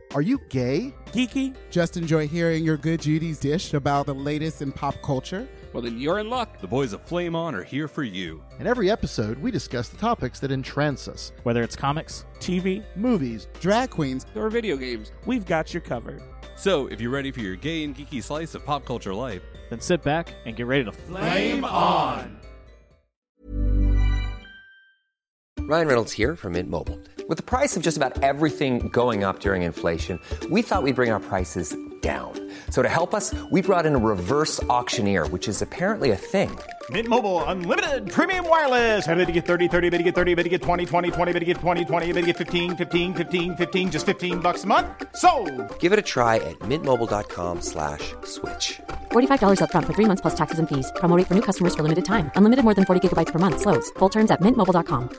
Are you gay? Geeky? Just enjoy hearing your good Judy's dish about the latest in pop culture? Well, then you're in luck. The boys of Flame On are here for you. In every episode, we discuss the topics that entrance us. Whether it's comics, TV, Movies, drag queens, or video games, we've got you covered. So, if you're ready for your gay and geeky slice of pop culture life, then sit back and get ready to Flame On! Ryan Reynolds here from Mint Mobile. With the price of just about everything going up during inflation, we thought we'd bring our prices down. So to help us, we brought in a reverse auctioneer, which is apparently a thing. Mint Mobile Unlimited Premium Wireless. How to get 30, 30, bit to get 30, bit to get 20, 20, 20, bit to get 20, 20, bit to get 15, 15, 15, 15, just $15 a month? Sold! Give it a try at mintmobile.com/switch. $45 up front for 3 months plus taxes and fees. Promo rate for new customers for limited time. Unlimited more than 40 gigabytes per month. Slows full terms at mintmobile.com.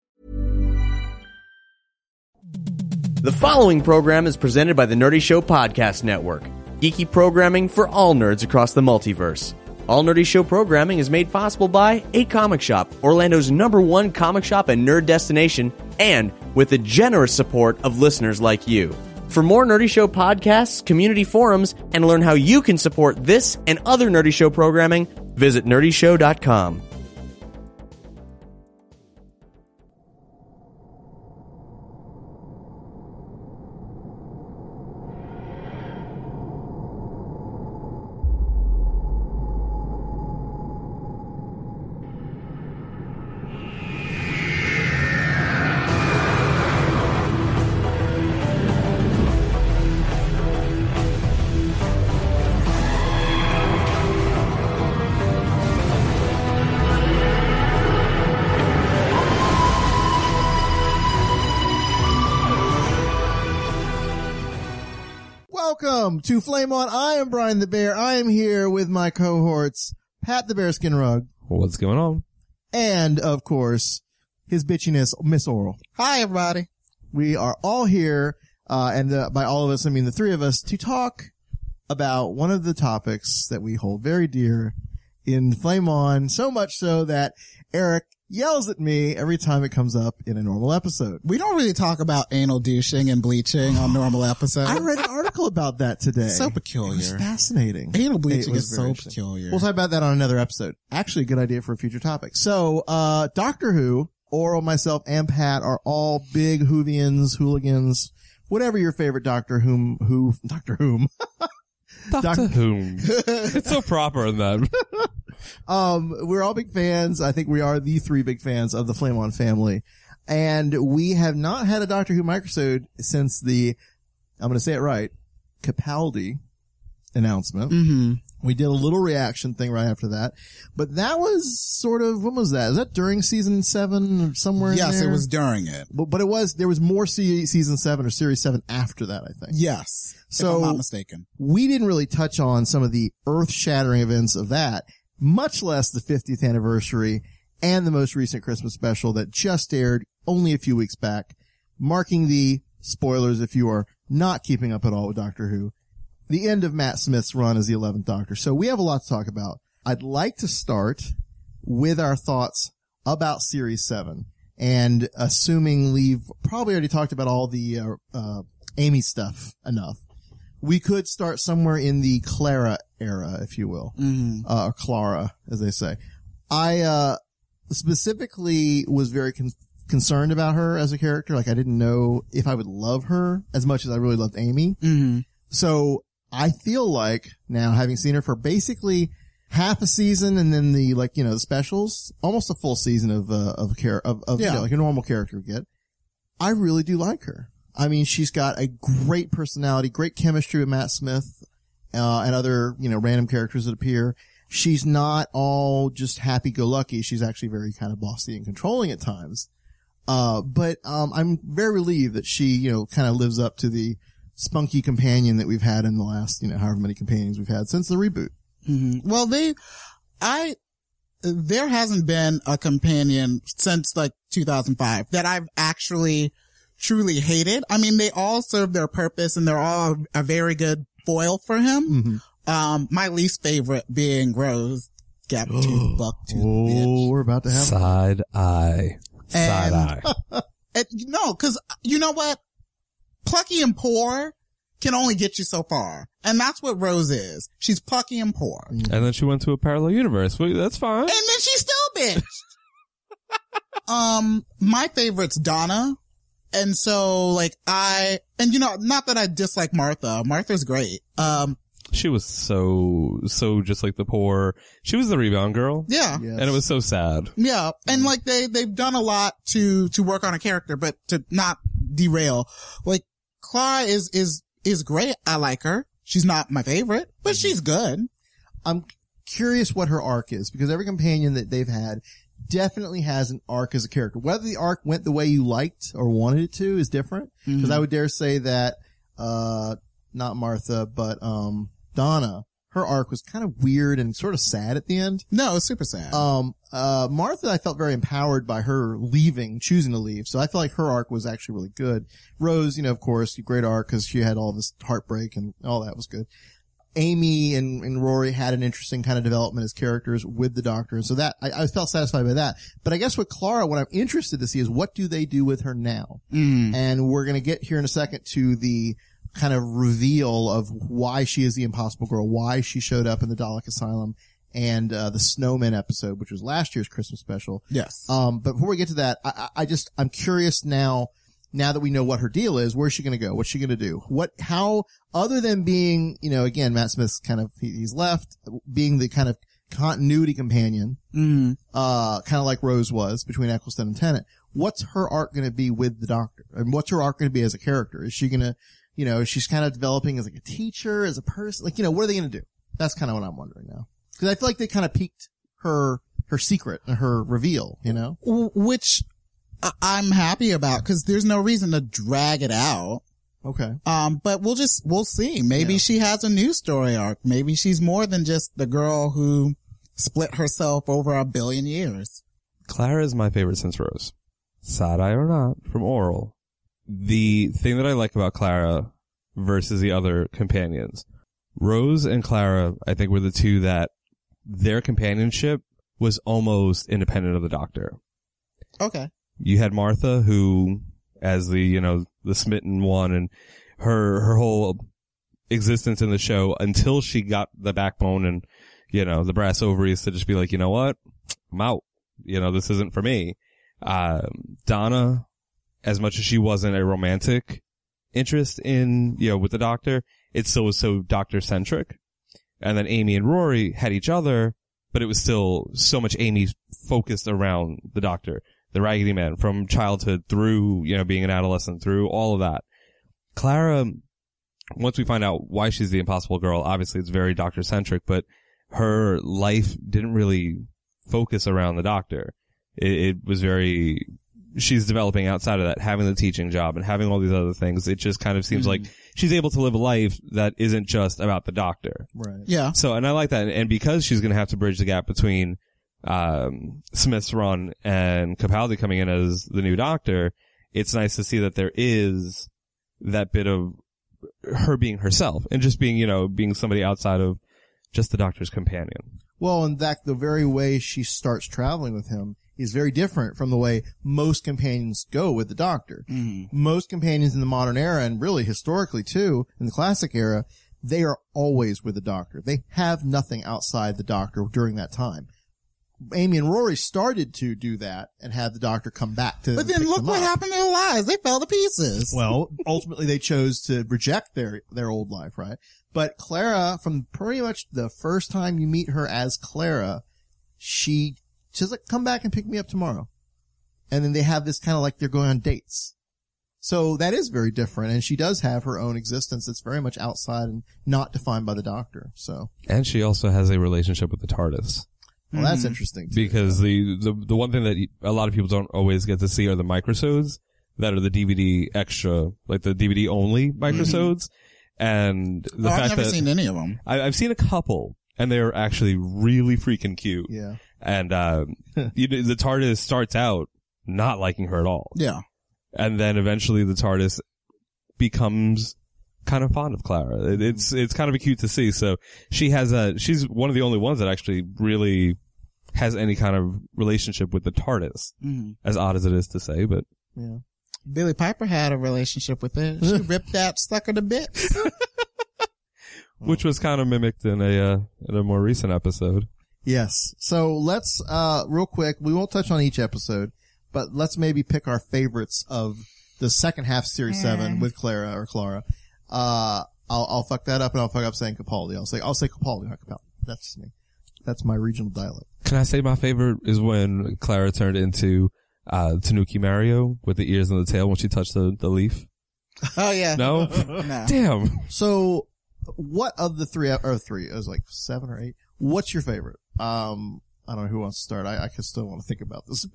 The following program is presented by the Nerdy Show Podcast Network. Geeky programming for all nerds across the multiverse. All Nerdy Show programming is made possible by A Comic Shop, Orlando's #1 comic shop and nerd destination, and with the generous support of listeners like you. For more Nerdy Show podcasts, community forums, and learn how you can support this and other Nerdy Show programming, visit nerdyshow.com. Welcome to Flame On. I am Brian the Bear. I am here with my cohorts, Pat the Bearskin Rug. what's going on? And, of course, his bitchiness, Miss Oral. Hi, everybody. We are all here, and by all of us, I mean the three of us, to talk about one of the topics that we hold very dear in Flame On, so much so that Eric yells at me every time it comes up in a normal episode. We don't really talk about anal douching and bleaching on normal episodes. I read an article about that today. So peculiar. It was fascinating. Anal bleaching was is so interesting. peculiar. We'll talk about that on another episode. Actually, a good idea for a future topic. So, Doctor Who, Oral, myself, and Pat are all big Whovians, hooligans, whatever your favorite Doctor Whom. Doctor Whom. It's so proper in that. We're all big fans. I think we are the three big fans of the Flame On family. And we have not had a Doctor Who microsode since I'm going to say it right, Capaldi announcement. Mm-hmm. We did a little reaction thing right after that. But that was sort of, when was that? Is that during season 7 or somewhere in there? Yes, it was during it. But there was more season 7 or series 7 after that, I think. Yes. So if I'm not mistaken. We didn't really touch on some of the earth-shattering events of that, much less the 50th anniversary and the most recent Christmas special that just aired only a few weeks back, marking the spoilers if you are not keeping up at all with Doctor Who, the end of Matt Smith's run as the 11th Doctor. So we have a lot to talk about. I'd like to start with our thoughts about Series 7, and assuming we've probably already talked about all the Amy stuff enough, we could start somewhere in the Clara era, if you will, or Clara, as they say. I specifically was very concerned about her as a character. Like, I didn't know if I would love her as much as I really loved Amy. Mm-hmm. So I feel like now, having seen her for basically half a season and then the specials, almost a full season of like a normal character would get, I really do like her. I mean, she's got a great personality, great chemistry with Matt Smith, and other, random characters that appear. She's not all just happy-go-lucky. She's actually very kind of bossy and controlling at times. But I'm very relieved that she, kind of lives up to the spunky companion that we've had in the last, however many companions we've had since the reboot. Mm-hmm. Well, there hasn't been a companion since 2005 that I've actually truly hated. I mean, they all serve their purpose and they're all a very good foil for him. Mm-hmm. My least favorite being Rose, gap-toothed, buck-toothed bitch. We're about to have Side eye. No, cause you know what? Plucky and Poor can only get you so far. And that's what Rose is. She's plucky and poor. And then she went to a parallel universe. Well, that's fine. And then she still bitched. My favorite's Donna. And so, like, not that I dislike Martha. Martha's great. She was so just like the poor. She was the rebound girl. Yeah. Yes. And it was so sad. Yeah. And like, they've done a lot to work on a character, but to not derail. Like, Clara is great. I like her. She's not my favorite, but she's good. I'm curious what her arc is, because every companion that they've had definitely has an arc as a character. Whether the arc went the way you liked or wanted it to is different. Because I would dare say that, not Martha, but, Donna, her arc was kind of weird and sort of sad at the end. No, it's super sad. Martha, I felt very empowered by her choosing to leave. So I felt like her arc was actually really good. Rose, of course, great arc because she had all this heartbreak and all that was good. Amy and Rory had an interesting kind of development as characters with the Doctor. So that, I felt satisfied by that. But I guess with Clara, what I'm interested to see is what do they do with her now? And we're going to get here in a second to the kind of reveal of why she is the Impossible Girl, why she showed up in the Dalek Asylum, and the Snowman episode, which was last year's Christmas special. Yes. But before we get to that, I'm curious now that we know what her deal is, where's she going to go? What's she going to do? How, other than being, again, Matt Smith's kind of, he's left, being the kind of continuity companion, kind of like Rose was between Eccleston and Tennant, what's her arc going to be with the Doctor? And what's her arc going to be as a character? Is she going to, she's kind of developing as like a teacher, as a person, like, what are they going to do? That's kind of what I'm wondering now. Cause I feel like they kind of piqued her secret, her reveal, Which I'm happy about because there's no reason to drag it out. Okay. But we'll see. Maybe she has a new story arc. Maybe she's more than just the girl who split herself over 1 billion years. Clara is my favorite since Rose. Side-eye or not, from Oral. The thing that I like about Clara versus the other companions, Rose and Clara, I think, were the two that their companionship was almost independent of the Doctor. Okay. You had Martha, who, as the smitten one, and her whole existence in the show until she got the backbone and, the brass ovaries to just be like, you know what? I'm out. This isn't for me. Donna, as much as she wasn't a romantic interest in, with the Doctor, it still was so Doctor-centric. And then Amy and Rory had each other, but it was still so much Amy focused around the Doctor. The Raggedy Man, from childhood through, being an adolescent, through all of that. Clara, once we find out why she's the Impossible Girl, obviously it's very Doctor-centric, but her life didn't really focus around the Doctor. It was very, she's developing outside of that, having the teaching job and having all these other things. It just kind of seems like she's able to live a life that isn't just about the Doctor. Right. Yeah. So, and I like that. And because she's going to have to bridge the gap between Smith's run and Capaldi coming in as the new Doctor, it's nice to see that there is that bit of her being herself and just being, being somebody outside of just the Doctor's companion. Well, in fact, the very way she starts traveling with him is very different from the way most companions go with the Doctor. Most companions in the modern era, and really historically too, in the classic era, they are always with the Doctor. They have nothing outside the Doctor during that time. Amy and Rory started to do that and have the Doctor come back to But then look what happened to their lives. They fell to pieces. Well, ultimately they chose to reject their old life, right? But Clara, from pretty much the first time you meet her as Clara, she's like, come back and pick me up tomorrow. And then they have this kind of like they're going on dates. So that is very different. And she does have her own existence that's very much outside and not defined by the Doctor. So. And she also has a relationship with the TARDIS. Well, that's interesting too. Because the one thing that a lot of people don't always get to see are the microsodes that are the DVD extra, like the DVD only microsodes. And the fact I've never that seen any of them. I've seen a couple, and they're actually really freaking cute. Yeah. And the TARDIS starts out not liking her at all. Yeah. And then eventually the TARDIS becomes kind of fond of Clara. It's kind of cute to see. So she's one of the only ones that actually really has any kind of relationship with the TARDIS. As odd as it is to say, but. Yeah. Billie Piper had a relationship with it. She ripped that sucker to bits. Which was kind of mimicked in a more recent episode. Yes. So let's, real quick, we won't touch on each episode, but let's maybe pick our favorites of the second half of Series 7 with Clara. I'll fuck that up and I'll fuck up saying Capaldi. I'll say Capaldi, not Capaldi. That's just me. That's my regional dialect. Can I say my favorite is when Clara turned into Tanuki Mario with the ears and the tail when she touched the leaf? Oh yeah. No? No. Damn. So what of the three, it was like 7 or 8. What's your favorite? I don't know who wants to start. I can still want to think about this a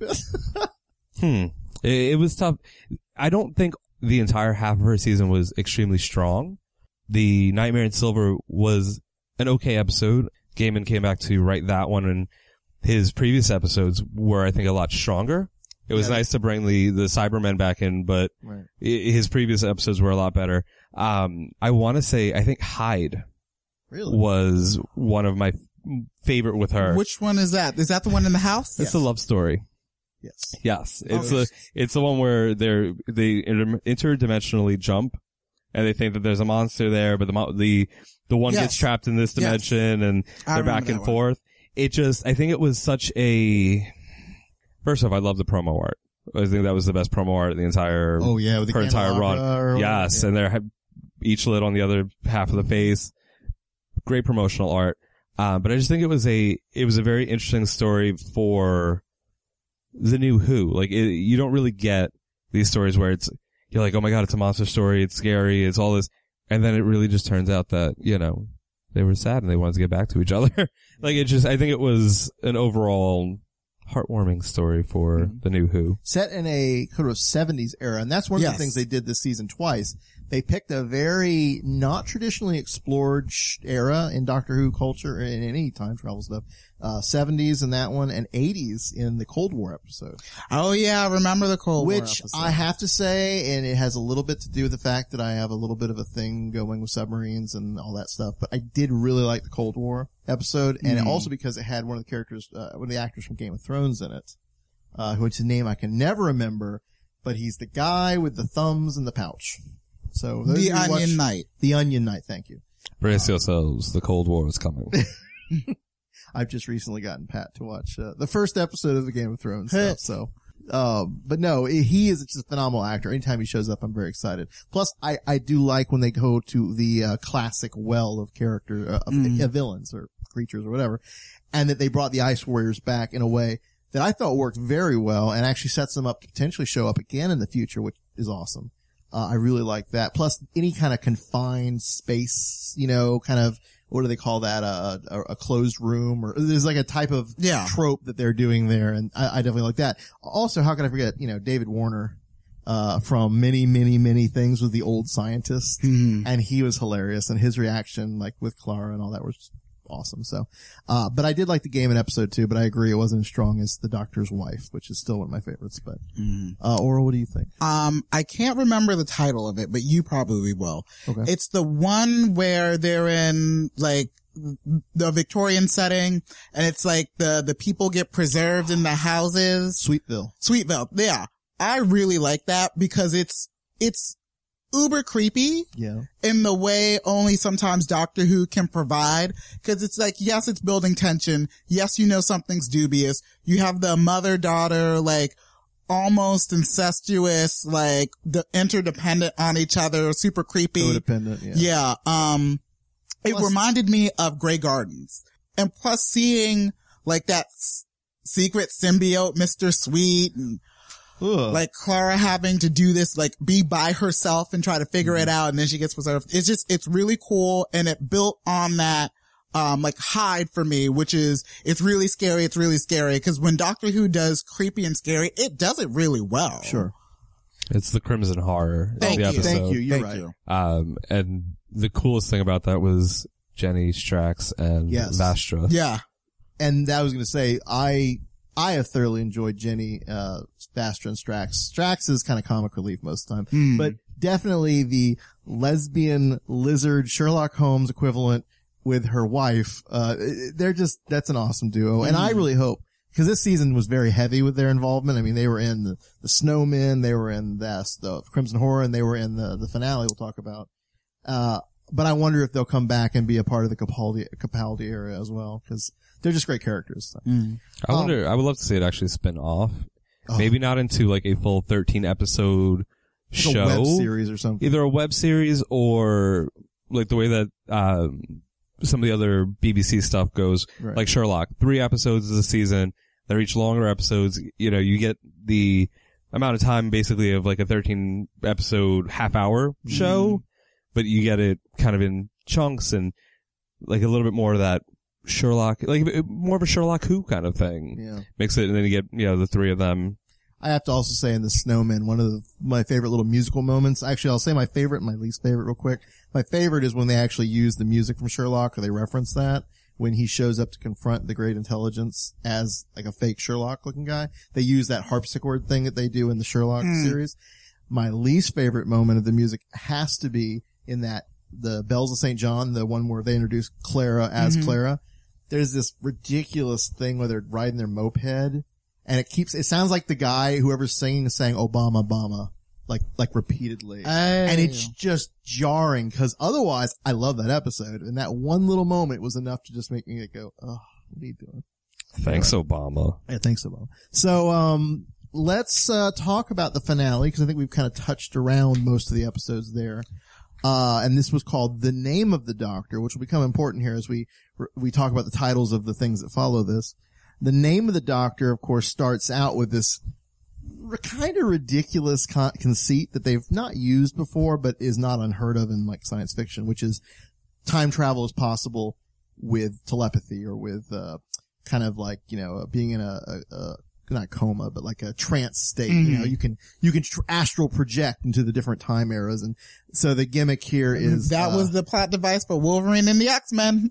bit. It was tough. I don't think the entire half of her season was extremely strong. The Nightmare in Silver was an okay episode. Gaiman came back to write that one, and his previous episodes were, I think, a lot stronger. It was nice to bring the Cybermen back in, but his previous episodes were a lot better. I want to say, I think Hyde was one of my favorite with her. Which one is that? Is that the one in the house? It's a love story. Yes. Yes. It's the one where they interdimensionally jump, and they think that there's a monster there, but the one gets trapped in this dimension, and they're back and forth. I think it was such a, first off, I love the promo art. I think that was the best promo art of the entire, with the her entire run. Yes. And they're each lit on the other half of the face. Great promotional art. But I just think it was a very interesting story for the new Who. Like, you don't really get these stories where you're like, oh my god, it's a monster story, it's scary, it's all this. And then it really just turns out that, they were sad and they wanted to get back to each other. Like, I think it was an overall heartwarming story for the new Who. Set in a sort of 70s era, and that's one of the things they did this season twice. They picked a very not traditionally explored era in Doctor Who culture, in any time travel stuff. 70s in that one, and 80s in the Cold War episode. Oh yeah, I remember the Cold War episode. Which I have to say, and it has a little bit to do with the fact that I have a little bit of a thing going with submarines and all that stuff, but I did really like the Cold War episode, and also because it had one of the characters, one of the actors from Game of Thrones in it, which is a name I can never remember, but he's the guy with the thumbs and the pouch. So The Onion Knight. The Onion Knight, thank you. Brace yourselves, the Cold War is coming. I've just recently gotten Pat to watch the first episode of the Game of Thrones stuff, so. But no, he is just a phenomenal actor. Anytime he shows up, I'm very excited. Plus, I do like when they go to the classic well of character, of villains or creatures or whatever, and that they brought the Ice Warriors back in a way that I thought worked very well and actually sets them up to potentially show up again in the future, which is awesome. I really like that. Plus, any kind of confined space, kind of, what do they call that? A closed room, or there's like a type of trope that they're doing there. And I definitely like that. Also, how can I forget, David Warner, from many, many, many things, with the old scientist. And he was hilarious, and his reaction, like with Clara and all that, was awesome. So, but I did like the game in episode 2, but I agree it wasn't as strong as The Doctor's Wife, which is still one of my favorites. But, Oral, what do you think? I can't remember the title of it, but you probably will. Okay. It's the one where they're in, like, the Victorian setting, and it's like the people get preserved in the houses. Sweetville. Yeah. I really like that because it's uber creepy in the way only sometimes Doctor Who can provide. Cause it's like, yes, it's building tension. Yes, something's dubious. You have the mother-daughter, like, almost incestuous, like, interdependent on each other, super creepy. Codependent, yeah. It reminded me of Grey Gardens. And plus seeing, like, that secret symbiote, Mr. Sweet, and like Clara having to do this, like, be by herself and try to figure it out, and then she gets preserved. It's really cool, and it built on that, like, Hyde for me, which is, it's really scary, because when Doctor Who does creepy and scary, it does it really well. Sure. It's the Crimson Horror of the episode. Thank you, you're right. And the coolest thing about that was Jenny, Strax, and Vastra. Yeah. And I was going to say, I have thoroughly enjoyed Jenny, Vastra, and Strax. Strax is kind of comic relief most of the time, but definitely the lesbian lizard Sherlock Holmes equivalent with her wife. That's an awesome duo. And I really hope because this season was very heavy with their involvement. I mean, they were in the Snowmen, they were in the Crimson Horror, and they were in the finale we'll talk about. But I wonder if they'll come back and be a part of the Capaldi era as well, because they're just great characters. I wonder, I would love to see it actually spin off. Maybe not into like a full 13 episode show. A web series or something. Either a web series or like the way that, some of the other BBC stuff goes, Right. like Sherlock, 3 episodes a season. They're each longer episodes. You know, you get the amount of time basically of like a 13 episode half-hour show, but you get it kind of in chunks and like a little bit more of that Sherlock, like more of a Sherlock Who kind of thing. Yeah. Mix it and then you get, you know, the 3 of them. I have to also say in the Snowmen, one of my favorite little musical moments. Actually, I'll say my favorite and my least favorite real quick. My favorite is when they actually use the music from Sherlock, or they reference that when he shows up to confront the Great Intelligence as like a fake Sherlock looking guy. They use that harpsichord thing that they do in the Sherlock series. My least favorite moment of the music has to be in that the Bells of St. John, the one where they introduce Clara as Clara. There's this ridiculous thing where they're riding their moped. And it sounds like the guy, whoever's singing, is saying Obama, Obama, like repeatedly. And it's just jarring, because otherwise, I love that episode. And that one little moment was enough to just make me go, oh, what are you doing? Thanks, Obama. Yeah, thanks, Obama. So, let's, talk about the finale, because I think we've kind of touched around most of the episodes there. And this was called The Name of the Doctor, which will become important here as we talk about the titles of the things that follow this. The Name of the Doctor, of course, starts out with this kind of ridiculous conceit that they've not used before, but is not unheard of in like science fiction, which is time travel is possible with telepathy or with, kind of like, you know, being in a not coma, but like a trance state. You know, you can astral project into the different time eras. And so the gimmick here is that was the plot device for Wolverine and the X-Men.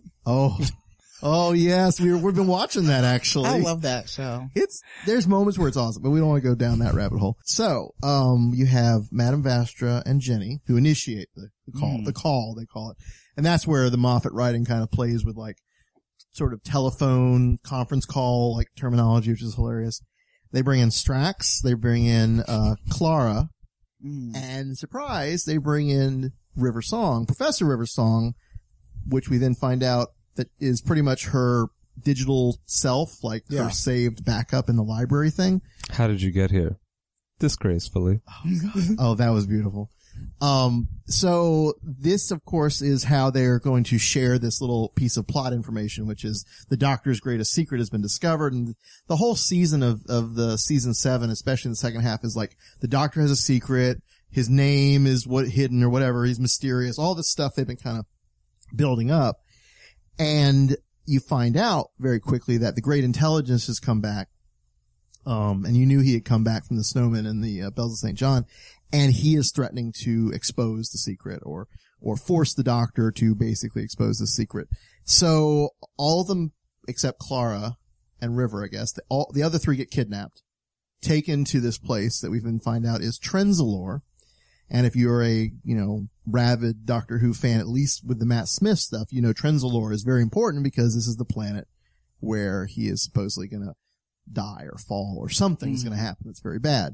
Oh yes, we've been watching that actually. I love that show. There's moments where it's awesome, but we don't want to go down that rabbit hole. So, you have Madame Vastra and Jenny who initiate the call they call it. And that's where the Moffat writing kind of plays with like sort of telephone conference call, like terminology, which is hilarious. They bring in Strax, they bring in, Clara, and surprise, they bring in River Song, Professor River Song, which we then find out that is pretty much her digital self, like her saved backup in the library thing. How did you get here? Disgracefully. Oh, that was beautiful. So this, of course, is how they're going to share this little piece of plot information, which is the Doctor's greatest secret has been discovered. And the whole season of the season 7, especially in the second half, is like the Doctor has a secret. His name is hidden or whatever. He's mysterious. All this stuff they've been kind of building up. And you find out very quickly that the Great Intelligence has come back. And you knew he had come back from the Snowmen and the Bells of St. John. And he is threatening to expose the secret or force the Doctor to basically expose the secret. So all of them except Clara and River, I guess, the other 3 get kidnapped, taken to this place that we've been find out is Trenzalore. And if you're a, you know, rabid Doctor Who fan, at least with the Matt Smith stuff, you know Trenzalore is very important because this is the planet where he is supposedly going to die or fall or something's going to happen that's very bad.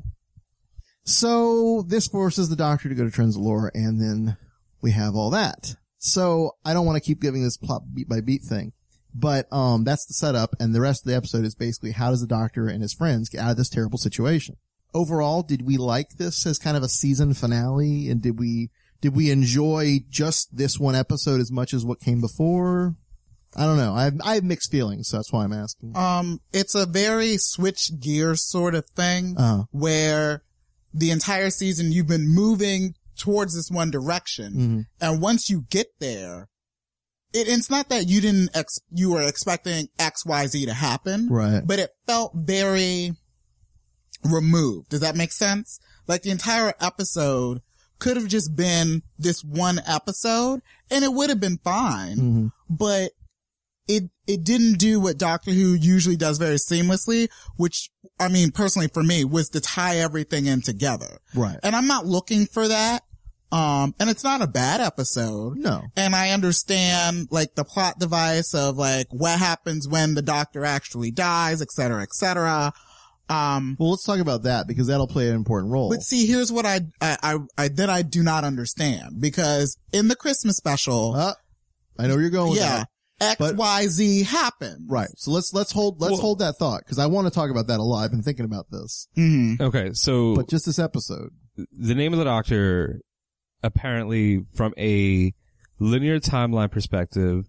So this forces the Doctor to go to Trenzalore, and then we have all that. So I don't want to keep giving this plot beat by beat thing, but that's the setup, and the rest of the episode is basically how does the Doctor and his friends get out of this terrible situation. Overall, did we like this as kind of a season finale, and did we enjoy just this one episode as much as what came before? I don't know. I have mixed feelings, so that's why I'm asking. It's a very switch gears sort of thing, where the entire season you've been moving towards this one direction, and once you get there, it's not that you were expecting X, Y, Z to happen, right? But it felt very removed. Does that make sense? Like the entire episode could have just been this one episode, and it would have been fine, but it didn't do what Doctor Who usually does very seamlessly, which, I mean, personally for me, was to tie everything in together. Right. And I'm not looking for that, And it's not a bad episode. No. And I understand like the plot device of like what happens when the doctor actually dies, et cetera, et cetera. Well, let's talk about that because that'll play an important role. But see, here's what I do not understand, because in the Christmas special, I know where you're going with that. XYZ happened. Right. So let's hold that thought because I want to talk about that a lot. I've been thinking about this. Mm-hmm. Okay. So, but just this episode, the name of the doctor apparently from a linear timeline perspective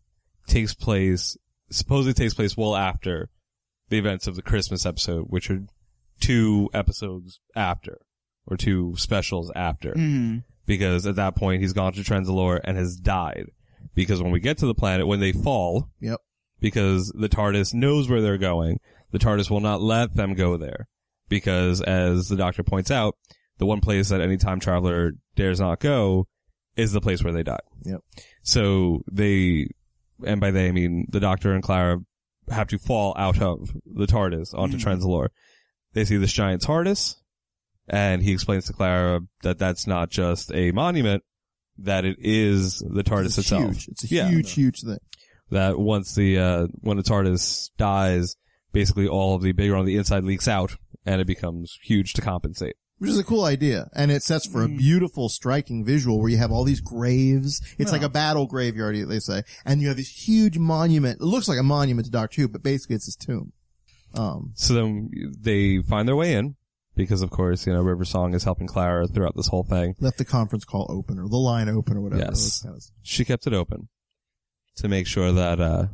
supposedly takes place well after the events of the Christmas episode, which are 2 episodes after, or 2 specials after. Mm-hmm. Because at that point, he's gone to Trenzalore and has died. Because when we get to the planet, when they fall, yep, because the TARDIS knows where they're going, the TARDIS will not let them go there. Because, as the Doctor points out, the one place that any time traveler dares not go is the place where they died. Yep. So and by they I mean the Doctor and Clara, have to fall out of the TARDIS onto Trenzalore. They see this giant TARDIS, and he explains to Clara that that's not just a monument, that it is the TARDIS itself. Huge. It's a huge thing. That once when the TARDIS dies, basically all of the bigger on the inside leaks out, and it becomes huge to compensate. Which is a cool idea. And it sets for a beautiful, striking visual where you have all these graves. It's like a battle graveyard, they say. And you have this huge monument. It looks like a monument to Doctor Who, but basically it's his tomb. So then they find their way in, because of course, River Song is helping Clara throughout this whole thing. Left the conference call open, or the line open, or whatever. Yes. She kept it open to make sure that,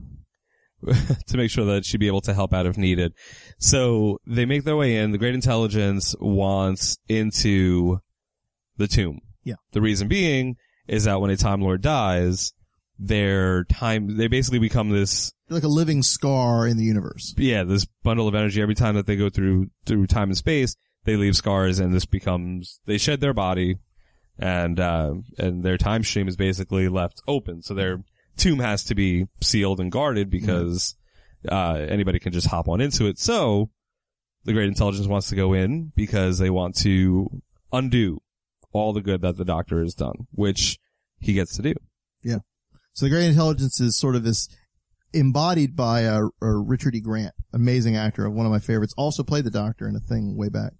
she'd be able to help out if needed. So they make their way in. The Great Intelligence wants into the tomb. Yeah. The reason being is that when a Time Lord dies, they basically become this, like a living scar in the universe. Yeah, this bundle of energy. Every time that they go through time and space, they leave scars, and they shed their body, and their time stream is basically left open. So their tomb has to be sealed and guarded because anybody can just hop on into it. So the Great Intelligence wants to go in because they want to undo all the good that the Doctor has done, which he gets to do. Yeah. So the Great Intelligence is sort of this embodied by Richard E. Grant, amazing actor, one of my favorites. Also played the Doctor in a thing way back,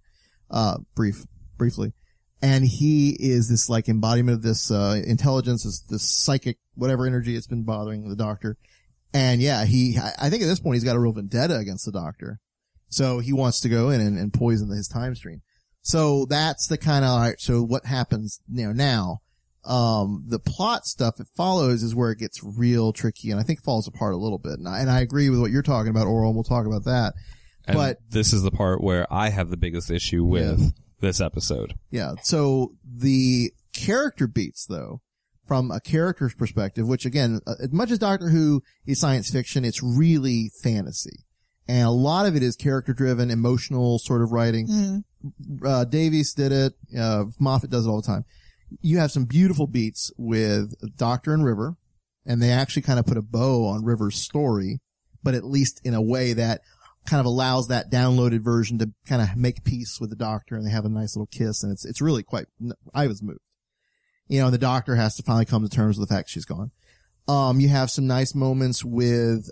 briefly. And he is this like embodiment of this intelligence, this psychic whatever energy it's been bothering the Doctor. And yeah, I think at this point he's got a real vendetta against the Doctor. So he wants to go in and poison his time stream. So that's the kind of, so what happens now, the plot stuff it follows is where it gets real tricky and I think falls apart a little bit. And I agree with what you're talking about, Oral, and we'll talk about that. And but this is the part where I have the biggest issue with this episode. Yeah. So the character beats though, from a character's perspective, which again, as much as Doctor Who is science fiction, it's really fantasy. And a lot of it is character driven, emotional sort of writing. Davies did it. Moffat does it all the time. You have some beautiful beats with Doctor and River, and they actually kind of put a bow on River's story, but at least in a way that kind of allows that downloaded version to kind of make peace with the Doctor, and they have a nice little kiss, and it's really quite, I was moved. And the Doctor has to finally come to terms with the fact she's gone. You have some nice moments with,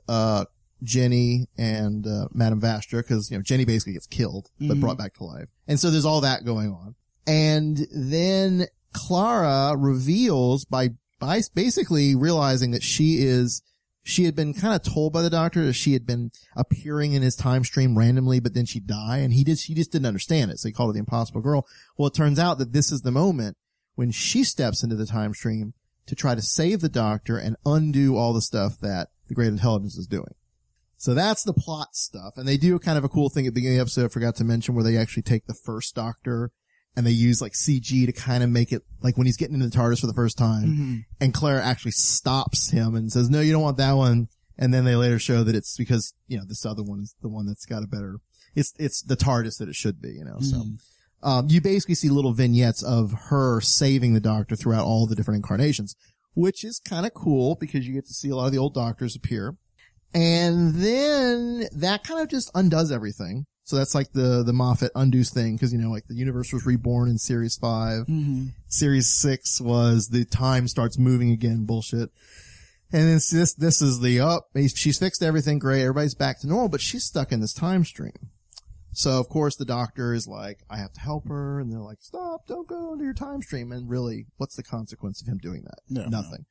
Jenny and, Madame Vastra, because, Jenny basically gets killed, but brought back to life. And so there's all that going on. And then Clara reveals by basically realizing that she had been kind of told by the Doctor that she had been appearing in his time stream randomly, but then she'd die, and she just didn't understand it, so he called her the Impossible Girl. Well, it turns out that this is the moment when she steps into the time stream to try to save the Doctor and undo all the stuff that the Great Intelligence is doing. So that's the plot stuff. And they do kind of a cool thing at the beginning of the episode I forgot to mention, where they actually take the first Doctor and they use like CG to kind of make it like when he's getting into the TARDIS for the first time, and Clara actually stops him and says, no, you don't want that one. And then they later show that it's because, this other one is the one that's got a better, it's the TARDIS that it should be, so. You basically see little vignettes of her saving the Doctor throughout all the different incarnations, which is kind of cool because you get to see a lot of the old Doctors appear. And then that kind of just undoes everything. So that's like the Moffat undoes thing, because, you know, like the universe was reborn in series 5. Mm-hmm. Series 6 was the time starts moving again bullshit. And then this is the she's fixed everything, great, everybody's back to normal, but she's stuck in this time stream. So of course the doctor is like, I have to help her, and they're like, stop, don't go into your time stream. And really, what's the consequence of him doing that? No, nothing.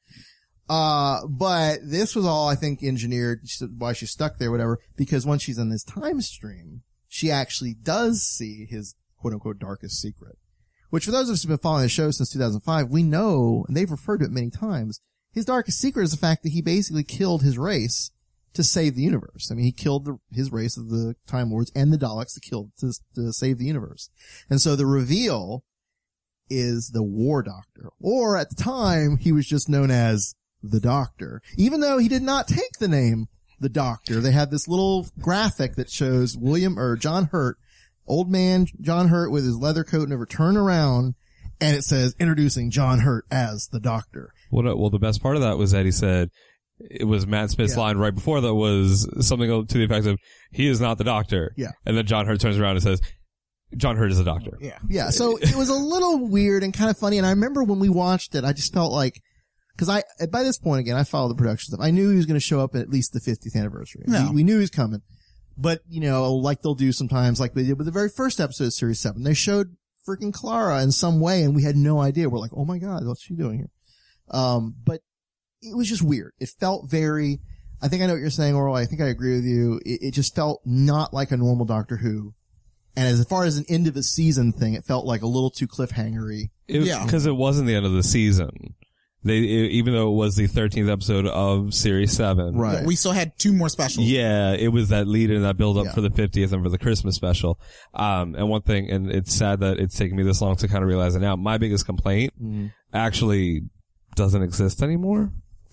But this was all, I think, engineered why she's stuck there, whatever, because once she's in this time stream, she actually does see his quote-unquote darkest secret. Which, for those of us who've been following the show since 2005, we know, and they've referred to it many times, his darkest secret is the fact that he basically killed his race to save the universe. I mean, he killed his race of the Time Lords and the Daleks to save the universe. And so the reveal is the War Doctor. Or, at the time, he was just known as the Doctor. Even though he did not take the name the Doctor. They had this little graphic that shows John Hurt, old man John Hurt with his leather coat, never turn around, and it says, introducing John Hurt as the Doctor. Well, the best part of that was that he said, it was Matt Smith's line right before that was something to the effect of, he is not the Doctor. Yeah. And then John Hurt turns around and says, John Hurt is the Doctor. Yeah. Yeah. So it was a little weird and kind of funny. And I remember when we watched it, I just felt like, because by this point again, I followed the production stuff. I knew he was going to show up at least the 50th anniversary. No. We knew he was coming. But, you know, like they'll do sometimes, like they did with the very first episode of Series 7, they showed freaking Clara in some way, and we had no idea. We're like, oh my God, what's she doing here? But it was just weird. It felt very, I think I know what you're saying, Oral. I think I agree with you. It just felt not like a normal Doctor Who. And as far as an end of the season thing, it felt like a little too cliffhangery. Because it wasn't the end of the season. Even though it was the 13th episode of Series 7. Right. We still had 2 more specials. Yeah, it was that lead in that build up for the 50th and for the Christmas special. And one thing, and it's sad that it's taken me this long to kind of realize it now, my biggest complaint actually doesn't exist anymore.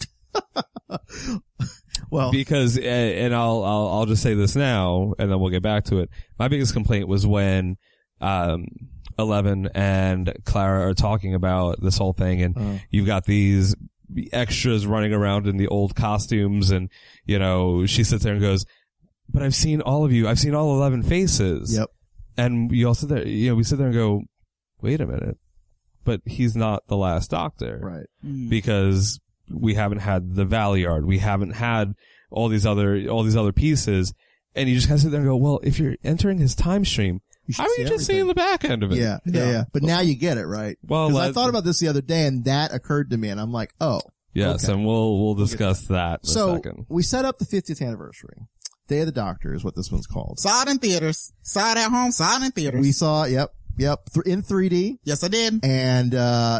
Well, because, and I'll just say this now, and then we'll get back to it. My biggest complaint was when, 11 and Clara are talking about this whole thing, and you've got these extras running around in the old costumes, and, you know, she sits there and goes, but I've seen all of you. I've seen all 11 faces. Yep. And you all sit there, you know, we sit there and go, wait a minute, but he's not the last Doctor. Right. Because we haven't had the Valeyard. We haven't had all these other pieces. And you just kind of sit there and go, well, if you're entering his time stream, how are you just seeing the back end of it? Yeah. But now you get it, right? Well, because I thought about this the other day, and that occurred to me, and I'm like, oh. Yes, okay. And we'll discuss that in a second. We set up the 50th anniversary. Day of the Doctor is what this one's called. Saw it in theaters. Saw it at home. Saw it in theaters. We saw, yep, in 3D. Yes, I did. And,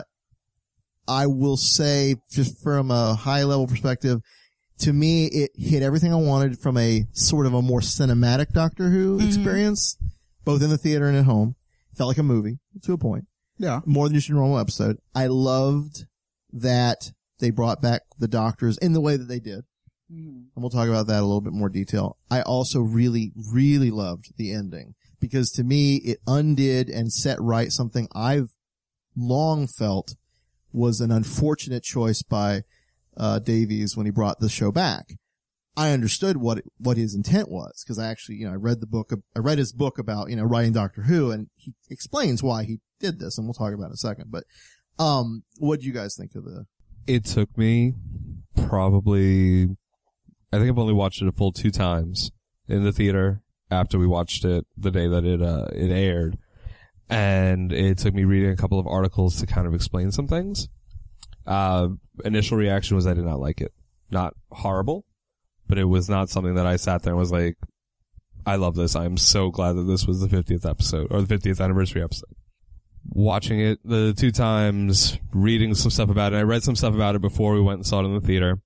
I will say, just from a high level perspective, to me, it hit everything I wanted from a sort of a more cinematic Doctor Who experience, both in the theater and at home. Felt like a movie to a point. Yeah. More than just a normal episode. I loved that they brought back the Doctors in the way that they did. And we'll talk about that in a little bit more detail. I also really, really loved the ending, because to me, it undid and set right something I've long felt was an unfortunate choice by Davies when he brought the show back. I understood what his intent was, because I actually, you know, I read his book about, you know, writing Doctor Who, and he explains why he did this, and we'll talk about it in a second. But what do you guys think of the? It took me probably, I think I've only watched it a full 2 times in the theater after we watched it the day that it aired. And it took me reading a couple of articles to kind of explain some things. Initial reaction was I did not like it. Not horrible, but it was not something that I sat there and was like, I love this. I'm so glad that this was the 50th episode, or the 50th anniversary episode. Watching it the 2 times, reading some stuff about it. I read some stuff about it before we went and saw it in the theater.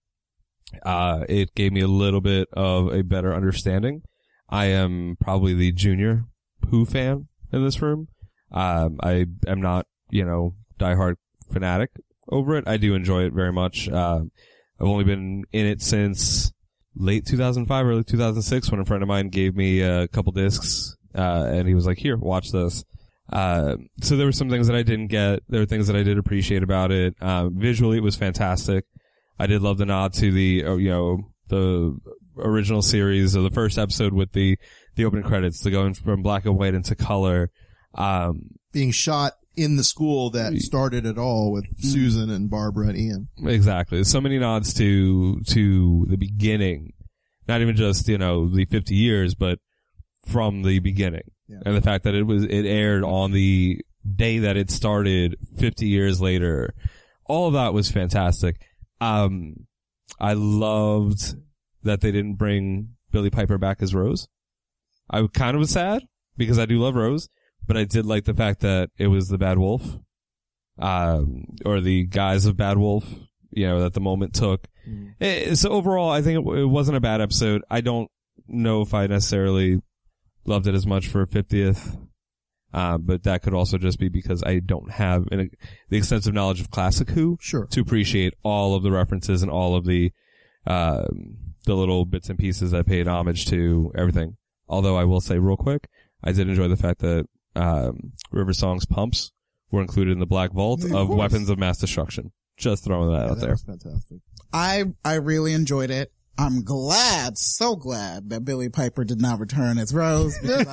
It gave me a little bit of a better understanding. I am probably the junior Who fan in this room. I am not, you know, diehard fanatic over it. I do enjoy it very much. I've only been in it since late 2005, early 2006, when a friend of mine gave me a couple discs, and he was like, here, watch this. So there were some things that I didn't get. There were things that I did appreciate about it. Visually, it was fantastic. I did love the nod to the, you know, the original series of the first episode with the the opening credits, to going from black and white into color. Being shot in the school that started it all with Susan and Barbara and Ian. Exactly. So many nods to the beginning. Not even just, the 50 years, but from the beginning. Yeah. And the fact that it aired on the day that it started 50 years later. All of that was fantastic. I loved that they didn't bring Billie Piper back as Rose. I kind of was sad because I do love Rose, but I did like the fact that it was the Bad Wolf, or the guise of Bad Wolf, that the moment took. So overall, I think it wasn't a bad episode. I don't know if I necessarily loved it as much for 50th. But that could also just be because I don't have the extensive knowledge of classic Who to appreciate all of the references and all of the little bits and pieces that paid homage to everything. Although I will say real quick, I did enjoy the fact that River Song's pumps were included in the Black Vault of Weapons of Mass Destruction. Just throwing that out there. That was fantastic. I really enjoyed it. I'm so glad that Billie Piper did not return as Rose, because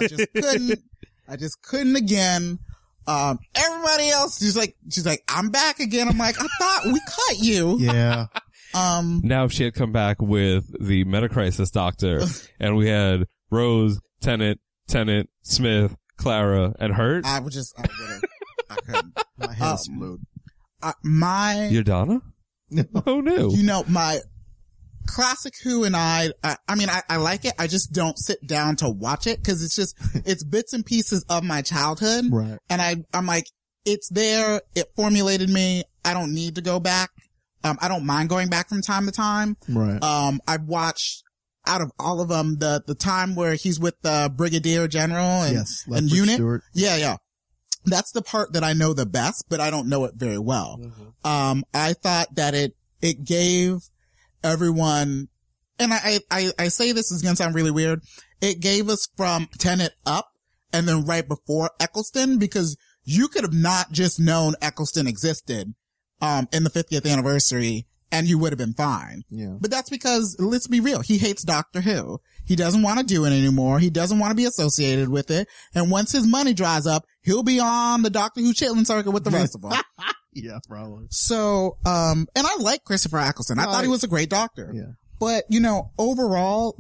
I just couldn't again. Everybody else, she's like, I'm back again. I'm like, I thought we cut you. Yeah. Now if she had come back with the Metacrisis doctor and we had Rose, Tennant, Smith, Clara, and Hurt. I couldn't. My head exploded. You're Donna? Oh no. My classic Who and I like it. I just don't sit down to watch it because it's bits and pieces of my childhood. Right. And I'm like, it's there. It formulated me. I don't need to go back. I don't mind going back from time to time. Right. I've watched out of all of them the time where he's with the Brigadier General and unit. Stewart. Yeah. That's the part that I know the best, but I don't know it very well. Mm-hmm. I thought that it gave everyone, and I say this is going to sound really weird. It gave us from Tennant up and then right before Eccleston, because you could have not just known Eccleston existed, in the 50th anniversary and you would have been fine. Yeah. But that's because, let's be real, he hates Doctor Who. He doesn't want to do it anymore. He doesn't want to be associated with it. And once his money dries up, he'll be on the Doctor Who Chitlin circuit with the rest of them. Yeah, probably. So, and I like Christopher Eccleston. I thought he was a great doctor. Yeah. But, overall,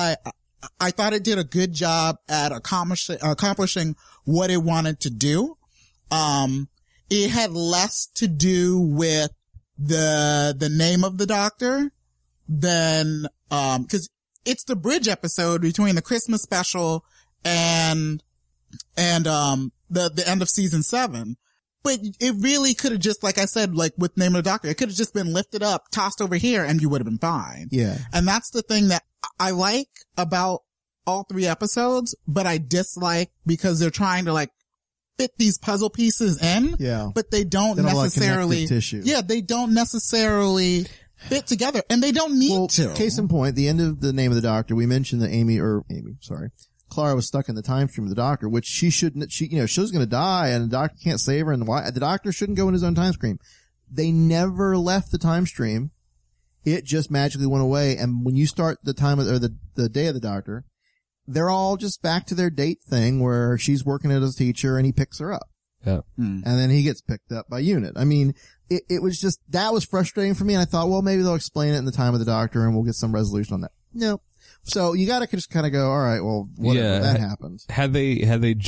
I thought it did a good job at accomplishing what it wanted to do. It had less to do with the name of the doctor than, cause it's the bridge episode between the Christmas special and the end of season 7. But it really could have just, like I said, like with Name of the Doctor, it could have just been lifted up, tossed over here, and you would have been fine. Yeah. And that's the thing that I like about all 3 episodes, but I dislike because they're trying to fit these puzzle pieces in. Yeah. But they don't necessarily, they don't necessarily fit together, and they don't need to. Case in point, the end of the Name of the Doctor, we mentioned that Clara was stuck in the time stream of the Doctor, which she shouldn't, she was going to die and the Doctor can't save her, and the Doctor shouldn't go in his own time stream. They never left the time stream. It just magically went away. And when you start the day of the Doctor, they're all just back to their date thing where she's working as a teacher and he picks her up. Yeah. And then he gets picked up by Unit. I mean, it was just, that was frustrating for me. And I thought, well, maybe they'll explain it in the time of the Doctor and we'll get some resolution on that. No. So you gotta just kind of go, all right, well, whatever, that happens. Had they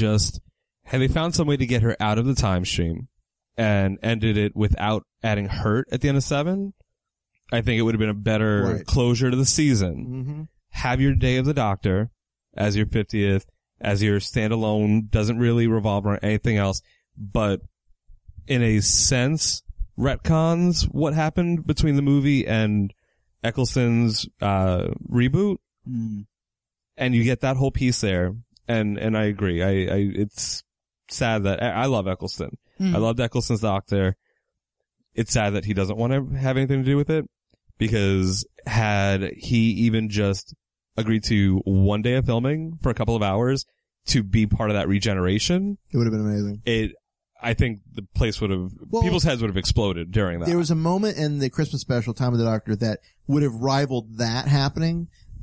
found some way to get her out of the time stream and ended it without adding Hurt at the end of 7, I think it would have been a better closure to the season. Mm-hmm. Have your Day of the Doctor as your 50th, as your standalone, doesn't really revolve around anything else, but in a sense, retcons what happened between the movie and Eccleston's reboot. Mm. And you get that whole piece there. And I agree. It's sad that I love Eccleston. I loved Eccleston's Doctor. It's sad that he doesn't want to have anything to do with it, because had he even just agreed to one day of filming for a couple of hours to be part of that regeneration, it would have been amazing. I think the place people's heads would have exploded during that. There was a moment in the Christmas special, Time of the Doctor, that would have rivaled that happening.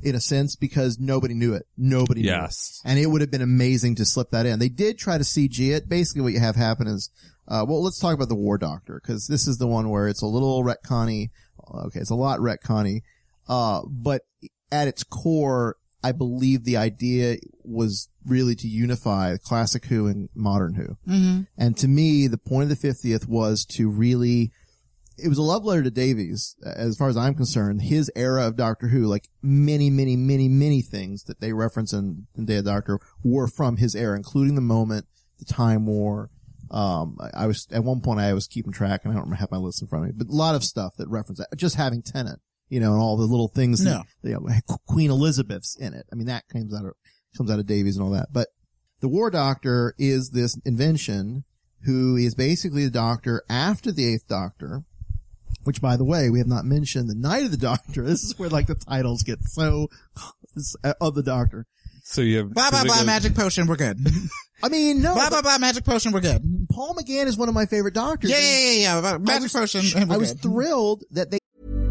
in a sense, because nobody knew it. Nobody knew it. And it would have been amazing to slip that in. They did try to CG it. Basically what you have happen is, well, let's talk about the War Doctor, because this is the one where it's a little retconny. Okay, it's a lot retconny. But at its core, I believe the idea was really to unify classic Who and modern Who. Mm-hmm. And to me, the point of the 50th was to really, it was a love letter to Davies, as far as I'm concerned. His era of Doctor Who, like many things that they reference in Day of the Doctor were from his era, including the moment, the Time War. I was, at one point I was keeping track, and I don't have my list in front of me, but a lot of stuff that reference that. Just having Tennant, and all the little things. No. Queen Elizabeth's in it. I mean, that comes out of Davies and all that. But the War Doctor is this invention who is basically the Doctor after the 8th Doctor, which, by the way, we have not mentioned the Night of the Doctor. This is where, like, the titles get so of the Doctor. So you have blah blah blah magic potion. We're good. I mean, no. Blah blah blah magic potion. We're good. Paul McGann is one of my favorite doctors. Yeah. Magic potion. I was thrilled that they.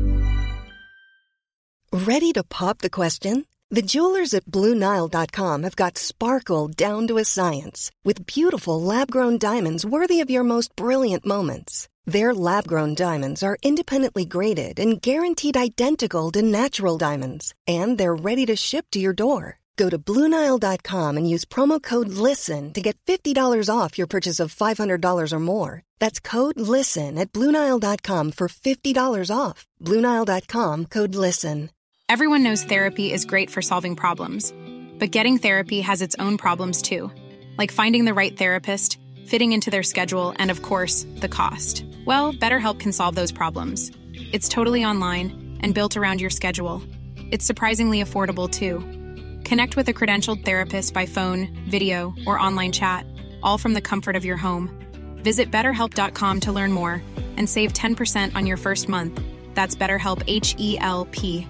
Ready to pop the question? The jewelers at BlueNile.com have got sparkle down to a science with beautiful lab-grown diamonds worthy of your most brilliant moments. Their lab-grown diamonds are independently graded and guaranteed identical to natural diamonds, and they're ready to ship to your door. Go to BlueNile.com and use promo code LISTEN to get $50 off your purchase of $500 or more. That's code LISTEN at BlueNile.com for $50 off. BlueNile.com, code LISTEN. Everyone knows therapy is great for solving problems, but getting therapy has its own problems too, like finding the right therapist, fitting into their schedule, and of course, the cost. Well, BetterHelp can solve those problems. It's totally online and built around your schedule. It's surprisingly affordable too. Connect with a credentialed therapist by phone, video, or online chat, all from the comfort of your home. Visit BetterHelp.com to learn more and save 10% on your first month. That's BetterHelp, H-E-L-P.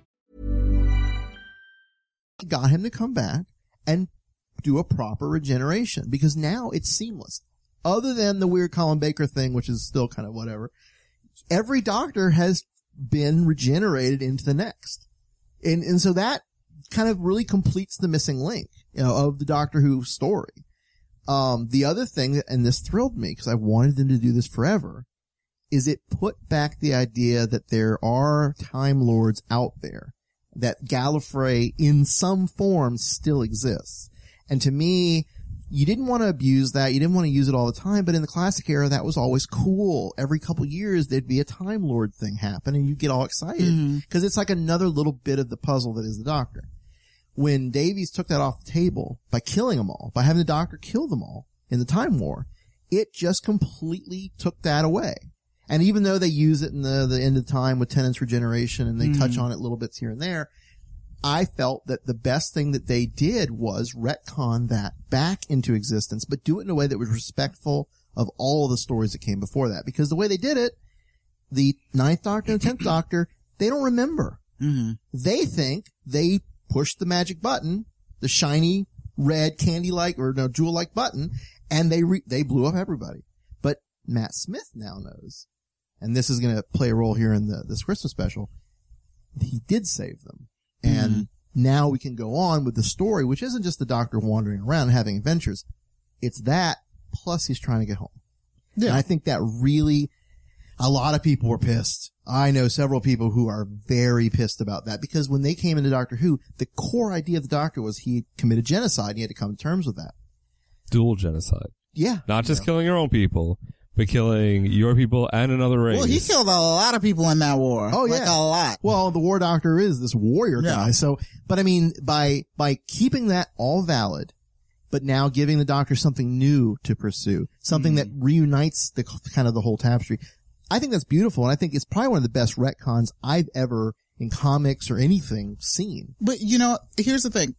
Got him to come back and do a proper regeneration, because now it's seamless. Other than the weird Colin Baker thing, which is still kind of whatever, every Doctor has been regenerated into the next. And so that kind of really completes the missing link, of the Doctor Who story. The other thing, and this thrilled me because I wanted them to do this forever, is it put back the idea that there are Time Lords out there, that Gallifrey in some form still exists. And to me, you didn't want to abuse that. You didn't want to use it all the time. But in the classic era, that was always cool. Every couple years, there'd be a Time Lord thing happen, and you'd get all excited because it's like another little bit of the puzzle that is the Doctor. When Davies took that off the table by killing them all, by having the Doctor kill them all in the Time War, it just completely took that away. And even though they use it in the end of time with Tennant's regeneration, and they touch on it little bits here and there, I felt that the best thing that they did was retcon that back into existence, but do it in a way that was respectful of all of the stories that came before that. Because the way they did it, the 9th Doctor and the 10th Doctor, they don't remember. They think they pushed the magic button, the shiny red candy-like or no jewel-like button, and they blew up everybody. But Matt Smith now knows, and this is going to play a role here in this Christmas special, he did save them. And now we can go on with the story, which isn't just the Doctor wandering around and having adventures. It's that, plus he's trying to get home. Yeah. And I think that really, a lot of people were pissed. I know several people who are very pissed about that, because when they came into Doctor Who, the core idea of the Doctor was he committed genocide, and he had to come to terms with that. Dual genocide. Yeah. Not just killing your own people, but killing your people and another race. Well, he killed a lot of people in that war. Oh, yeah. Like a lot. Well, the War Doctor is this warrior guy. So, but I mean, by keeping that all valid, but now giving the Doctor something new to pursue, something that reunites the kind of the whole tapestry, I think that's beautiful. And I think it's probably one of the best retcons I've ever in comics or anything seen. But here's the thing.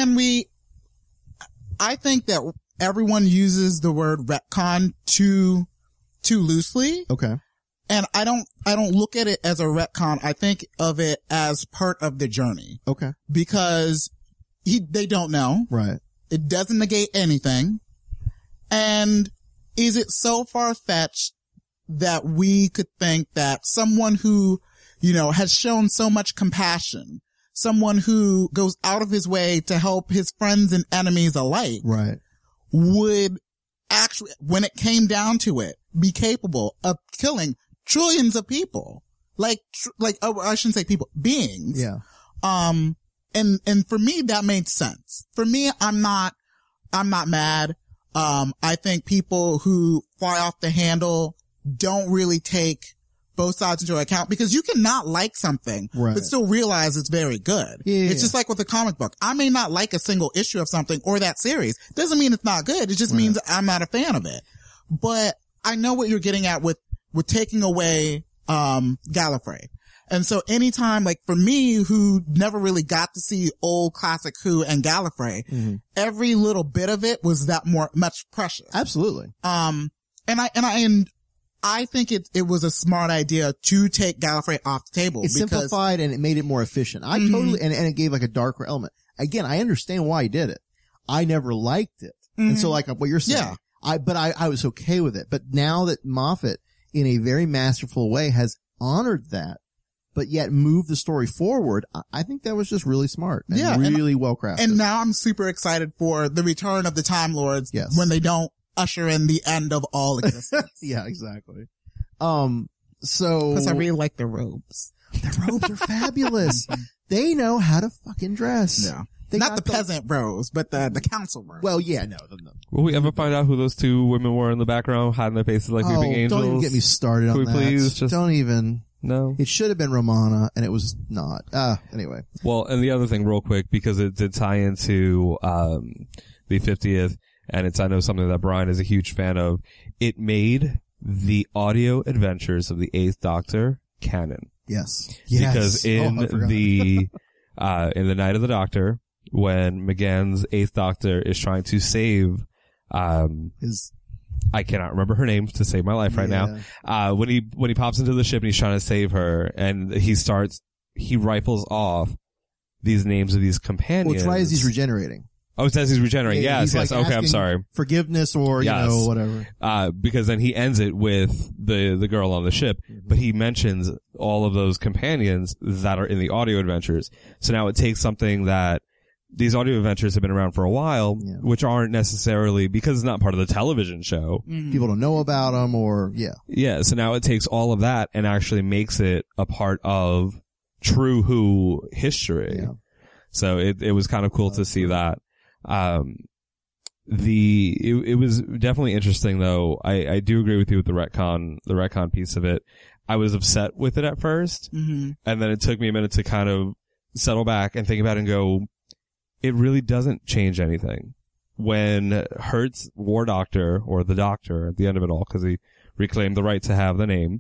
I think that everyone uses the word retcon too loosely. Okay. And I don't look at it as a retcon. I think of it as part of the journey. Okay. Because they don't know. Right. It doesn't negate anything. And is it so far-fetched that we could think that someone who, has shown so much compassion, someone who goes out of his way to help his friends and enemies alike Right. would actually, when it came down to it, be capable of killing trillions of people. I shouldn't say people, beings. Yeah. And for me, that made sense. For me, I'm not mad. I think people who fly off the handle don't really take both sides into account, because you can not like something, Right. but still realize it's very good. Yeah. It's just like with a comic book. I may not like a single issue of something or that series. Doesn't mean it's not good. It just means I'm not a fan of it. But I know what you're getting at with taking away, Gallifrey. And so anytime, like for me, who never really got to see old classic Who and Gallifrey, every little bit of it was that much precious. Absolutely. And I think it was a smart idea to take Gallifrey off the table. It simplified and it made it more efficient. I totally, and it gave like a darker element. Again, I understand why he did it. I never liked it. And so like what you're saying, I was okay with it. But now that Moffat, in a very masterful way, has honored that, but yet moved the story forward, I think that was just really smart and really well crafted. And now I'm super excited for the return of the Time Lords when they don't usher in the end of all existence. Yeah, exactly. So. Because I really like their robes. Their robes are fabulous. They know how to fucking dress. Yeah. Not the peasant robes, but the council robes. Well, yeah, no. Will we ever find out who those two women were in the background, hiding their faces like weeping angels? Don't even get me started on that. Please just don't even. No. It should have been Romana, and it was not. Anyway. Well, and the other thing real quick, because it did tie into, the 50th, and it's, I know, something that Brian is a huge fan of. It made the audio adventures of the 8th Doctor canon. Yes. Because in the Night of the Doctor, when McGann's 8th Doctor is trying to save, I cannot remember her name to save my life right now. When he pops into the ship and he's trying to save her, and he rifles off these names of these companions. Well, it's right as he's regenerating. Oh, it says he's regenerating. Yes. Like okay, I'm sorry. Forgiveness or, whatever. Because then he ends it with the girl on the ship, but he mentions all of those companions that are in the audio adventures. So now it takes something that these audio adventures have been around for a while, which aren't necessarily, because it's not part of the television show. People don't know about them Yeah, so now it takes all of that and actually makes it a part of true Who history. Yeah. So it was kind of cool to see that. It was definitely interesting though. I do agree with you with the retcon piece of it. I was upset with it at first, and then it took me a minute to kind of settle back and think about it and go, it really doesn't change anything. When Hertz War Doctor, or the Doctor at the end of it all, because he reclaimed the right to have the name,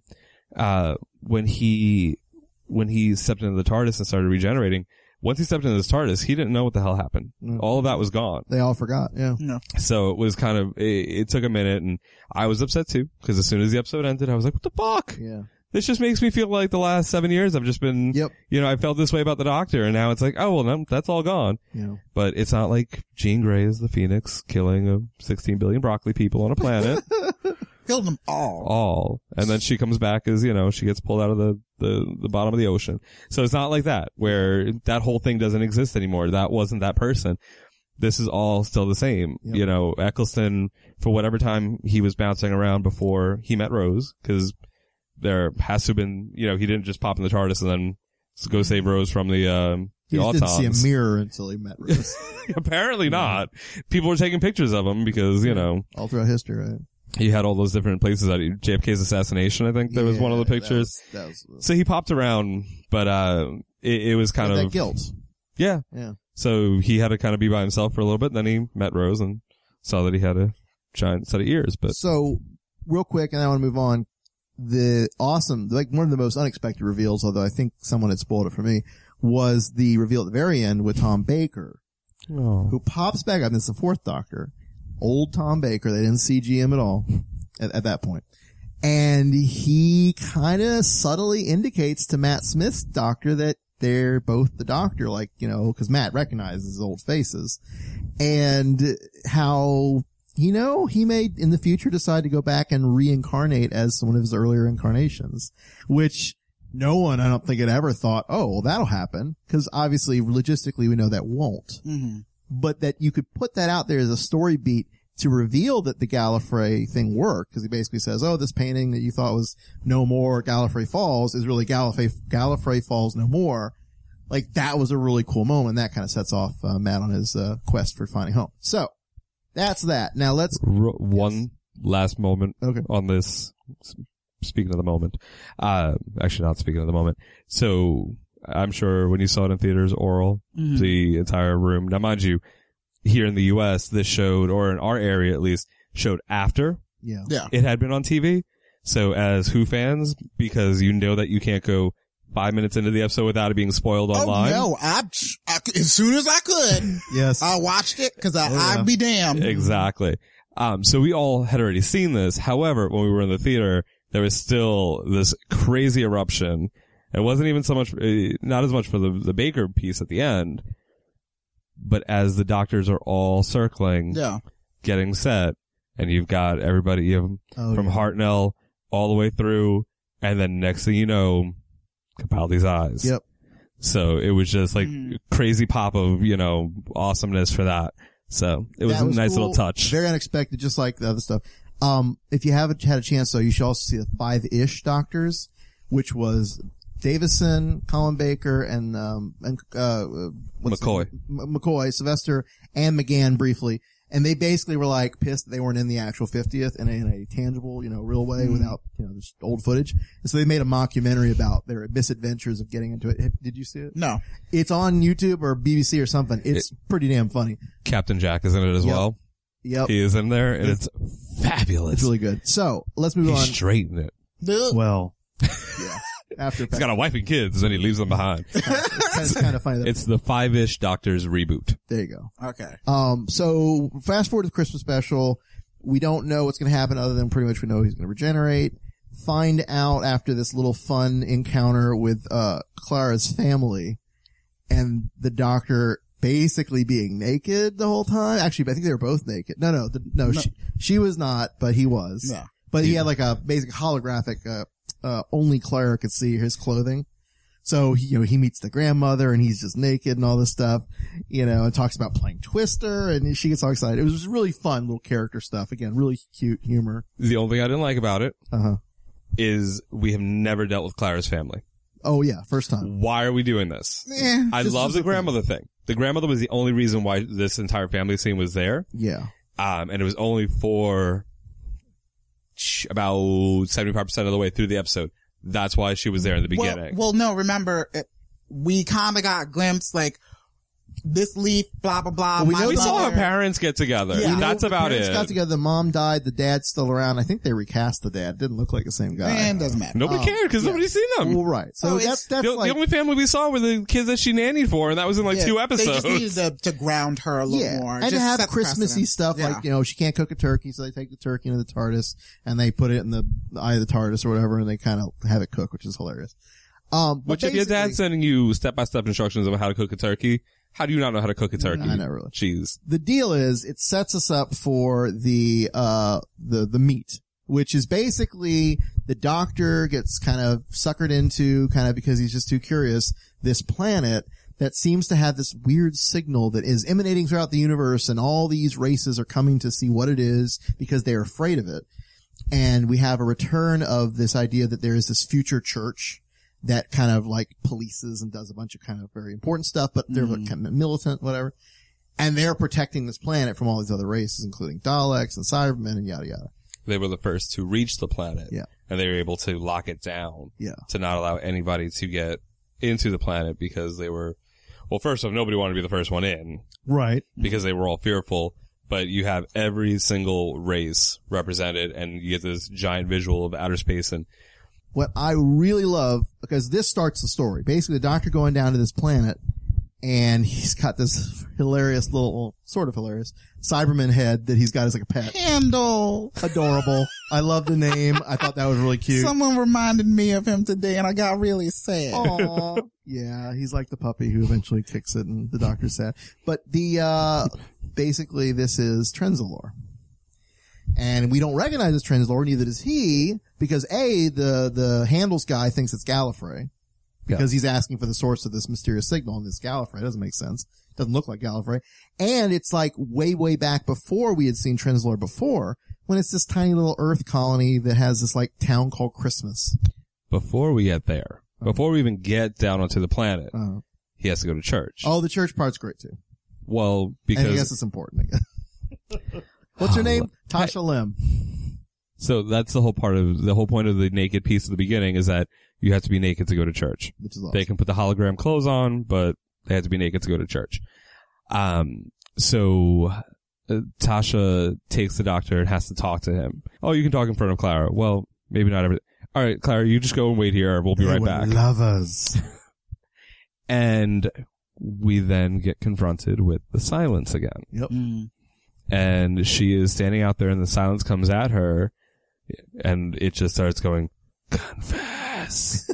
when he stepped into the TARDIS and started regenerating, once he stepped into this TARDIS, he didn't know what the hell happened. All of that was gone. They all forgot, yeah. So it was kind of, it took a minute, and I was upset too, because as soon as the episode ended, I was like, what the fuck? Yeah. This just makes me feel like the last 7 years I've just been, I felt this way about the Doctor, and now it's like, oh, well, no, that's all gone. Yeah. But it's not like Jean Grey is the Phoenix killing 16 billion broccoli people on a planet. Killed them all. All. And then she comes back as, she gets pulled out of the bottom of the ocean. So it's not like that, where that whole thing doesn't exist anymore. That wasn't that person. This is all still the same. Eccleston, for whatever time he was bouncing around before he met Rose, because there has to have been, he didn't just pop in the TARDIS and then go save Rose from the he Autons. Didn't see a mirror until he met Rose. Apparently not. People were taking pictures of him because, all throughout history, right? He had all those different places at JFK's assassination, I think. There was one of the pictures. That was so he popped around, but it was kind of that guilt. Yeah. Yeah. So he had to kind of be by himself for a little bit. Then he met Rose and saw that he had a giant set of ears. But so real quick, and I want to move on. The awesome, like one of the most unexpected reveals, although I think someone had spoiled it for me, was the reveal at the very end with Tom Baker, who pops back up. And it's the 4th Doctor. Old Tom Baker. They didn't CG him at all at that point. And he kind of subtly indicates to Matt Smith's Doctor that they're both the Doctor, like, cause Matt recognizes old faces, and how, he may in the future decide to go back and reincarnate as one of his earlier incarnations, which no one, I don't think, had ever thought, oh, well, that'll happen. Cause obviously, logistically, we know that won't. Mm-hmm. But that you could put that out there as a story beat to reveal that the Gallifrey thing worked. Cause he basically says, oh, this painting that you thought was No More Gallifrey Falls is really Gallifrey Falls No More. Like, that was a really cool moment. That kind of sets off Matt on his quest for finding home. So, that's that. Now let's... One last moment on this. Speaking of the moment. Actually not speaking of the moment. So, I'm sure when you saw it in theaters, oral, the entire room. Now, mind you, here in the U.S., this showed, or in our area at least, showed after it had been on TV. So, as Who fans, because you know that you can't go 5 minutes into the episode without it being spoiled online. Oh, no. I as soon as I could. Yes. I watched it because I'd be damned. Exactly. So we all had already seen this. However, when we were in the theater, there was still this crazy eruption. It wasn't even so much, not as much for the Baker piece at the end, but as the doctors are all circling, getting set, and you've got everybody from Hartnell all the way through, and then next thing you know, Capaldi's eyes. Yep. So it was just like crazy pop of, awesomeness for that. So it was a nice little touch. Very unexpected, just like the other stuff. If you haven't had a chance though, you should also see the 5-ish Doctors, which was Davison, Colin Baker, and McCoy, Sylvester, and McGann briefly. And they basically were like pissed that they weren't in the actual 50th in a tangible, real way without, just old footage. And so they made a mockumentary about their misadventures of getting into it. Did you see it? No. It's on YouTube or BBC or something. It's pretty damn funny. Captain Jack is in it as well. Yep. He is in there and it's fabulous. It's really good. So let's move on. He straightened it. Well, yeah. After he's got a wife and kids and he leaves them behind. It's kind of funny. It's the 5-ish Doctors reboot. There you go. Okay. So fast forward to the Christmas special. We don't know what's going to happen other than pretty much we know he's going to regenerate. Find out after this little fun encounter with, Clara's family and the Doctor basically being naked the whole time. Actually, I think they were both naked. No. She was not, but he was. Yeah. But he had like a basic holographic, only Clara could see his clothing. So, he meets the grandmother and he's just naked and all this stuff, and talks about playing Twister and she gets all excited. It was just really fun little character stuff. Again, really cute humor. The only thing I didn't like about it is we have never dealt with Clara's family. Oh yeah, first time. Why are we doing this? I love the grandmother thing. The grandmother was the only reason why this entire family scene was there. Yeah. And it was only for about 75% of the way through the episode. That's why she was there in the beginning. Well, no, remember, we kind of got a glimpse, like, this leaf, blah, blah, blah. We saw her parents get together. Yeah. That's about it. The parents got together, the mom died, the dad's still around. I think they recast the dad. Didn't look like the same guy. Man, doesn't matter. Nobody cared because nobody's seen them. Well, right. So that's the like, only family we saw were the kids that she nannied for, and that was in like 2 episodes. They just needed to ground her a little more. And to have Christmassy stuff, like, she can't cook a turkey, so they take the turkey into the TARDIS, and they put it in the eye of the TARDIS or whatever, and they kind of have it cook, which is hilarious. Which if your dad's sending you step-by-step instructions of how to cook a turkey, how do you not know how to cook a turkey? I know, really. Jeez. The deal is, it sets us up for the meet, which is basically the Doctor gets kind of suckered into, kind of because he's just too curious, this planet that seems to have this weird signal that is emanating throughout the universe, and all these races are coming to see what it is because they're afraid of it. And we have a return of this idea that there is this future church that kind of like polices and does a bunch of kind of very important stuff, but they're like kind of militant, whatever. And they're protecting this planet from all these other races, including Daleks and Cybermen and yada yada. They were the first to reach the planet. Yeah. And they were able to lock it down. Yeah. To not allow anybody to get into the planet because they were, well, first off, nobody wanted to be the first one in. Right. Because they were all fearful. But you have every single race represented, and you get this giant visual of outer space. And what I really love, because this starts the story. Basically, the Doctor going down to this planet, and he's got this hilarious little, sort of hilarious, Cyberman head that he's got as like a pet. Handle. Adorable. I love the name. I thought that was really cute. Someone reminded me of him today, and I got really sad. Aww. Yeah, he's like the puppy who eventually kicks it, and the Doctor's sad. But basically, this is Trenzalore. And we don't recognize this Trenzalore, neither does he, because the handles guy thinks it's Gallifrey because he's asking for the source of this mysterious signal, and it's Gallifrey. It doesn't make sense. It doesn't look like Gallifrey. And it's like way, way back before we had seen Trenzalore before, when it's this tiny little Earth colony that has this like town called Christmas. Before we get there, before we even get down onto the planet, he has to go to church. Oh, the church part's great too. Well, because and I guess it's important. I guess. What's her name? Tasha Lim. So that's the whole point of the naked piece at the beginning is that you have to be naked to go to church. Which is awesome. They can put the hologram clothes on, but they have to be naked to go to church. So Tasha takes the doctor and has to talk to him. Oh, you can talk in front of Clara. Well, maybe not everything. All right, Clara, you just go and wait here. We'll be right back. Lovers. And we then get confronted with the silence again. Yep. And she is standing out there and the silence comes at her and it just starts going, confess,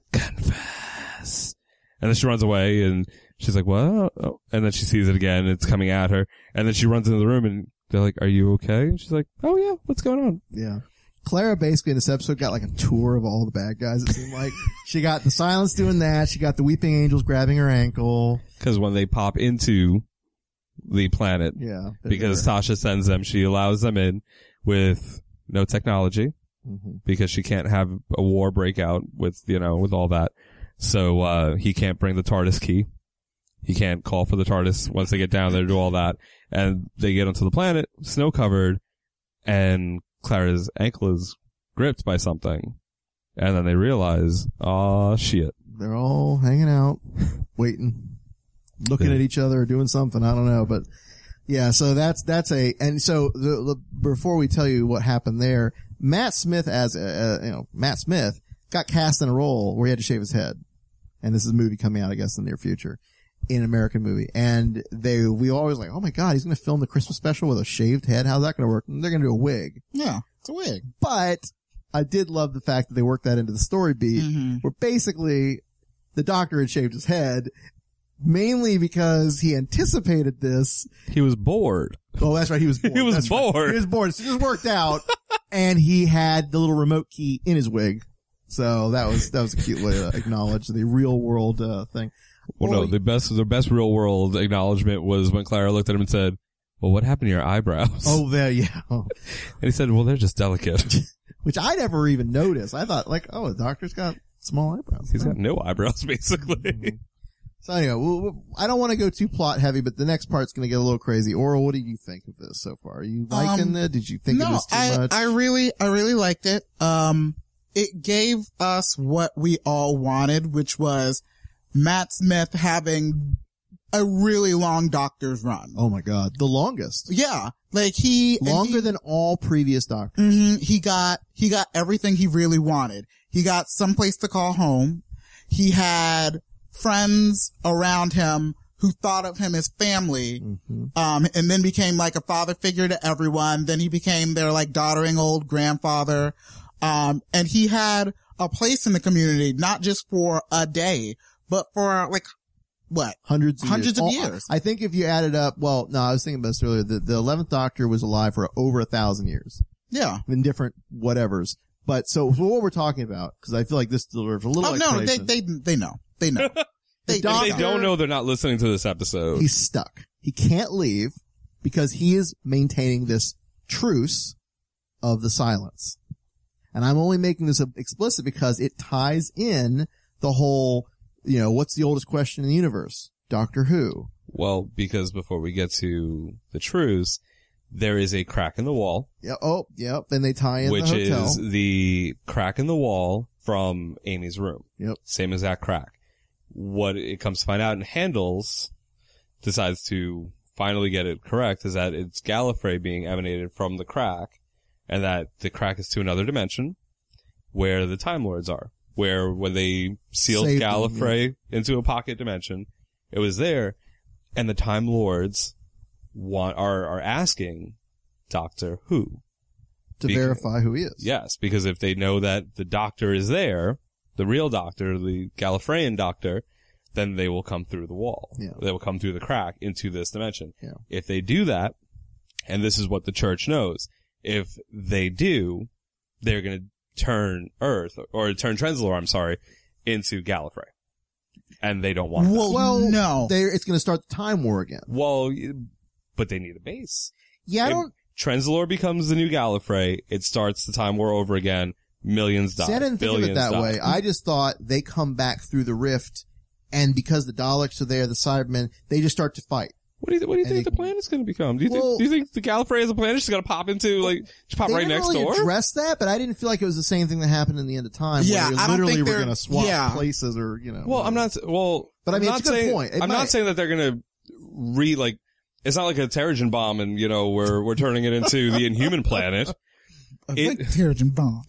confess. And then she runs away and she's like, what? Oh. And then she sees it again. It's coming at her. And then she runs into the room and they're like, are you okay? And she's like, oh yeah, what's going on? Yeah. Clara basically in this episode got like a tour of all the bad guys, it seemed like. She got the silence doing that. She got the weeping angels grabbing her ankle. Because when they pop into the planet, because Tasha sends them, she allows them in with no technology because she can't have a war break out with, with all that. So, he can't bring the TARDIS key. He can't call for the TARDIS once they get down there to do all that. And they get onto the planet, snow covered, and Clara's ankle is gripped by something. And then they realize, oh shit. They're all hanging out, waiting, looking at each other, doing something. I don't know, but yeah, so and so before we tell you what happened there, Matt Smith Matt Smith got cast in a role where he had to shave his head. And this is a movie coming out, I guess, in the near future. In an American movie. And we always like, oh my God, he's going to film the Christmas special with a shaved head. How's that going to work? And they're going to do a wig. Yeah, it's a wig. But I did love the fact that they worked that into the story beat where basically the doctor had shaved his head mainly because he anticipated this. He was bored. Oh, that's right. He was bored. He was bored. Right. He was bored. So it just worked out. And he had the little remote key in his wig. So that was a cute way to acknowledge the real world thing. Well, no, the best real world acknowledgement was when Clara looked at him and said, well, what happened to your eyebrows? Oh, there, yeah. Oh. And he said, well, they're just delicate. Which I never even noticed. I thought like, oh, the doctor's got small eyebrows. He's got no eyebrows, basically. So anyway, I don't want to go too plot heavy, but the next part's going to get a little crazy. Oral, what do you think of this so far? Are you liking it? Did you think it was too much? I really liked it. It gave us what we all wanted, which was Matt Smith having a really long doctor's run. Oh my God. The longest. Yeah. Like longer than all previous doctors. He got everything he really wanted. He got someplace to call home. He had friends around him who thought of him as family, and then became like a father figure to everyone. Then he became their like doddering old grandfather. And he had a place in the community, not just for a day, but for like, what? Hundreds of years. I think if you added up, well, no, I was thinking about this earlier. The 11th Doctor was alive for over 1,000 years. Yeah. In different whatevers. But so what we're talking about, because I feel like this deserves a little explanation. They know. They know. If they don't know, they're not listening to this episode. He's stuck. He can't leave because he is maintaining this truce of the silence. And I'm only making this explicit because it ties in the whole, what's the oldest question in the universe? Doctor Who. Well, because before we get to the truce, there is a crack in the wall. Yeah. Oh, yep. Then they tie in the hotel. Which is the crack in the wall from Amy's room. Yep. Same exact crack. What it comes to find out, and Handles decides to finally get it correct, is that it's Gallifrey being emanated from the crack, and that the crack is to another dimension where the Time Lords are. Where when they sealed Gallifrey into a pocket dimension, it was there, and the Time Lords are asking Doctor Who to verify who he is. Yes, because if they know that the Doctor is there, the real Doctor, the Gallifreyan Doctor, then they will come through the wall. Yeah. They will come through the crack into this dimension. Yeah. If they do that, and this is what the church knows, if they do, they're going to turn Earth, or turn Trenzalore, I'm sorry, into Gallifrey. And they don't want that. Well, no. It's going to start the Time War again. Well, but they need a base. Yeah, Trenzalore becomes the new Gallifrey. It starts the Time War over again. Millions die. See, I didn't think of it that die. way. I just thought they come back through the rift, and because the Daleks are there, the Cybermen, they just start to fight. What do you think the planet's going to become? Do you think the Gallifrey as a planet is just going to pop into, just pop right next door? They didn't really address that, but I didn't feel like it was the same thing that happened in the End of Time. Yeah, where I don't think we're they're going to swap yeah. places or, Well, but I mean, it's a good point. I'm not saying that they're going to it's not like a Terrigen bomb and, we're turning it into the Inhuman planet. Terrigen bomb.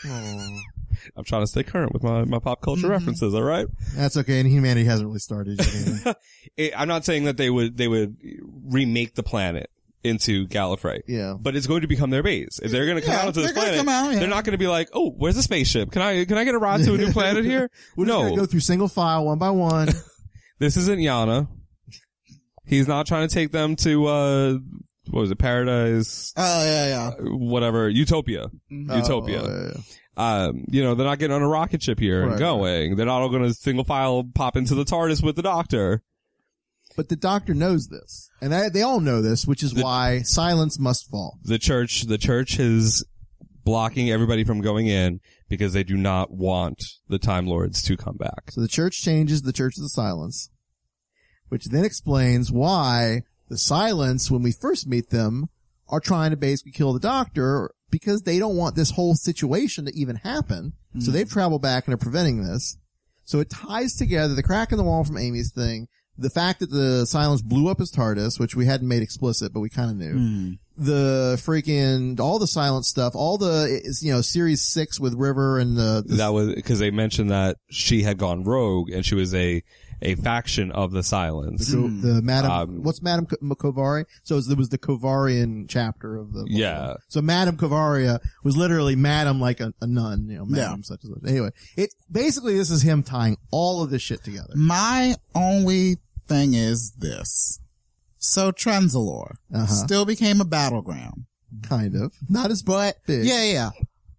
I'm trying to stay current with my pop culture references, all right? That's okay, and humanity hasn't really started yet. I'm not saying that they would remake the planet into Gallifrey. Yeah. But it's going to become their base. If they're going to come out onto this planet, they're not going to be like, oh, where's the spaceship? Can I get a ride to a new planet here? We're just going to go through single file, one by one. This isn't Yana. He's not trying to take them to, what was it, Paradise? Oh, yeah. Whatever, Utopia. Utopia. Oh, yeah. They're not getting on a rocket ship here and going. Right. They're not all going to single file pop into the TARDIS with the Doctor. But the Doctor knows this. And they all know this, which is why silence must fall. The church is blocking everybody from going in because they do not want the Time Lords to come back. So the church changes the Church of the Silence, which then explains why the Silence, when we first meet them, are trying to basically kill the Doctor because they don't want this whole situation to even happen. Mm. So they've traveled back and are preventing this. So it ties together the crack in the wall from Amy's thing, the fact that the Silence blew up his TARDIS, which we hadn't made explicit, but we kind of knew. The freaking, all the Silence stuff, all the, series 6 with River and that was, because they mentioned that she had gone rogue and she was a faction of the Silence. The Madame, what's Madame Kovari? So there was the Kovarian chapter of the. Yeah. So Madame Kovaria was literally Madame like a nun, Madame such as such. Anyway, basically this is him tying all of this shit together. My only thing is this. So Trenzalore still became a battleground. Kind of. Not as big. Yeah.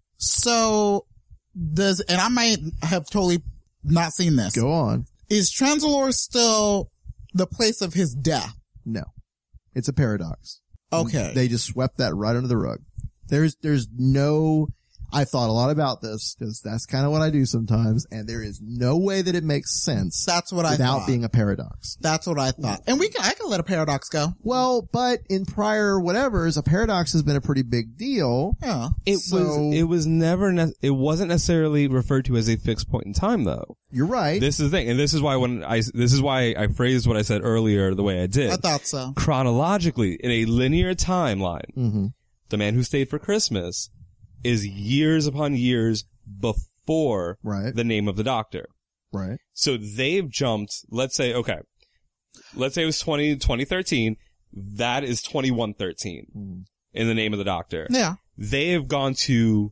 So and I might have totally not seen this. Go on. Is Trenzalore still the place of his death? No. It's a paradox. Okay. They just swept that right under the rug. There's no, I've thought a lot about this because that's kind of what I do sometimes, and there is no way that it makes sense. That's what I thought. Without being a paradox. That's what I thought. And I can let a paradox go. Well, but in prior whatevers, a paradox has been a pretty big deal. Yeah. It wasn't necessarily referred to as a fixed point in time though. You're right. This is the thing, and this is why I phrased what I said earlier the way I did. I thought so. Chronologically, in a linear timeline, The Man Who Stayed for Christmas is years upon years before the name of the Doctor. Right. So they've jumped, let's say it was 2013, that is 2113 in the name of the Doctor. Yeah. They have gone to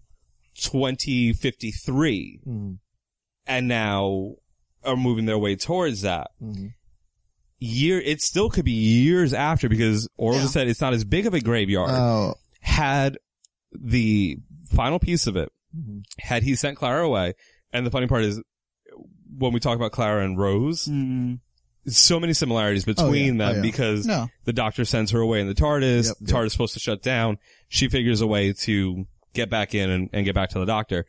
2053 and now are moving their way towards that. It still could be years after because Orville said it's not as big of a graveyard. Had the final piece of it, had he sent Clara away, and the funny part is, when we talk about Clara and Rose, so many similarities between them because the Doctor sends her away in the TARDIS, the TARDIS is supposed to shut down, she figures a way to get back in and get back to the Doctor.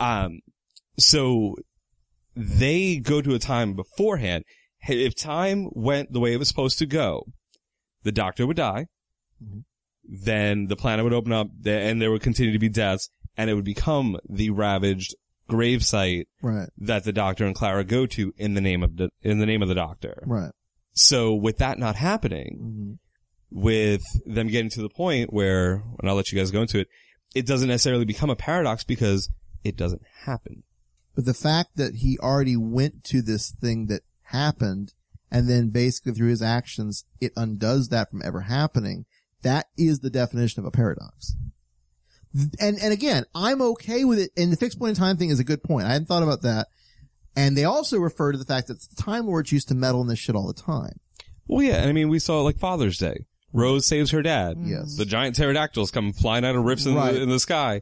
So they go to a time beforehand. If time went the way it was supposed to go, the Doctor would die, then the planet would open up, and there would continue to be deaths, and it would become the ravaged gravesite that the Doctor and Clara go to in the name of the Doctor. Right. So with that not happening, with them getting to the point where, and I'll let you guys go into it, it doesn't necessarily become a paradox because it doesn't happen. But the fact that he already went to this thing that happened, and then basically through his actions, it undoes that from ever happening. That is the definition of a paradox. And again, I'm okay with it. And the fixed point in time thing is a good point. I hadn't thought about that. And they also refer to the fact that the Time Lords used to meddle in this shit all the time. Well, yeah. And I mean, we saw like Father's Day. Rose saves her dad. Yes. The giant pterodactyls come flying out of rifts in the sky.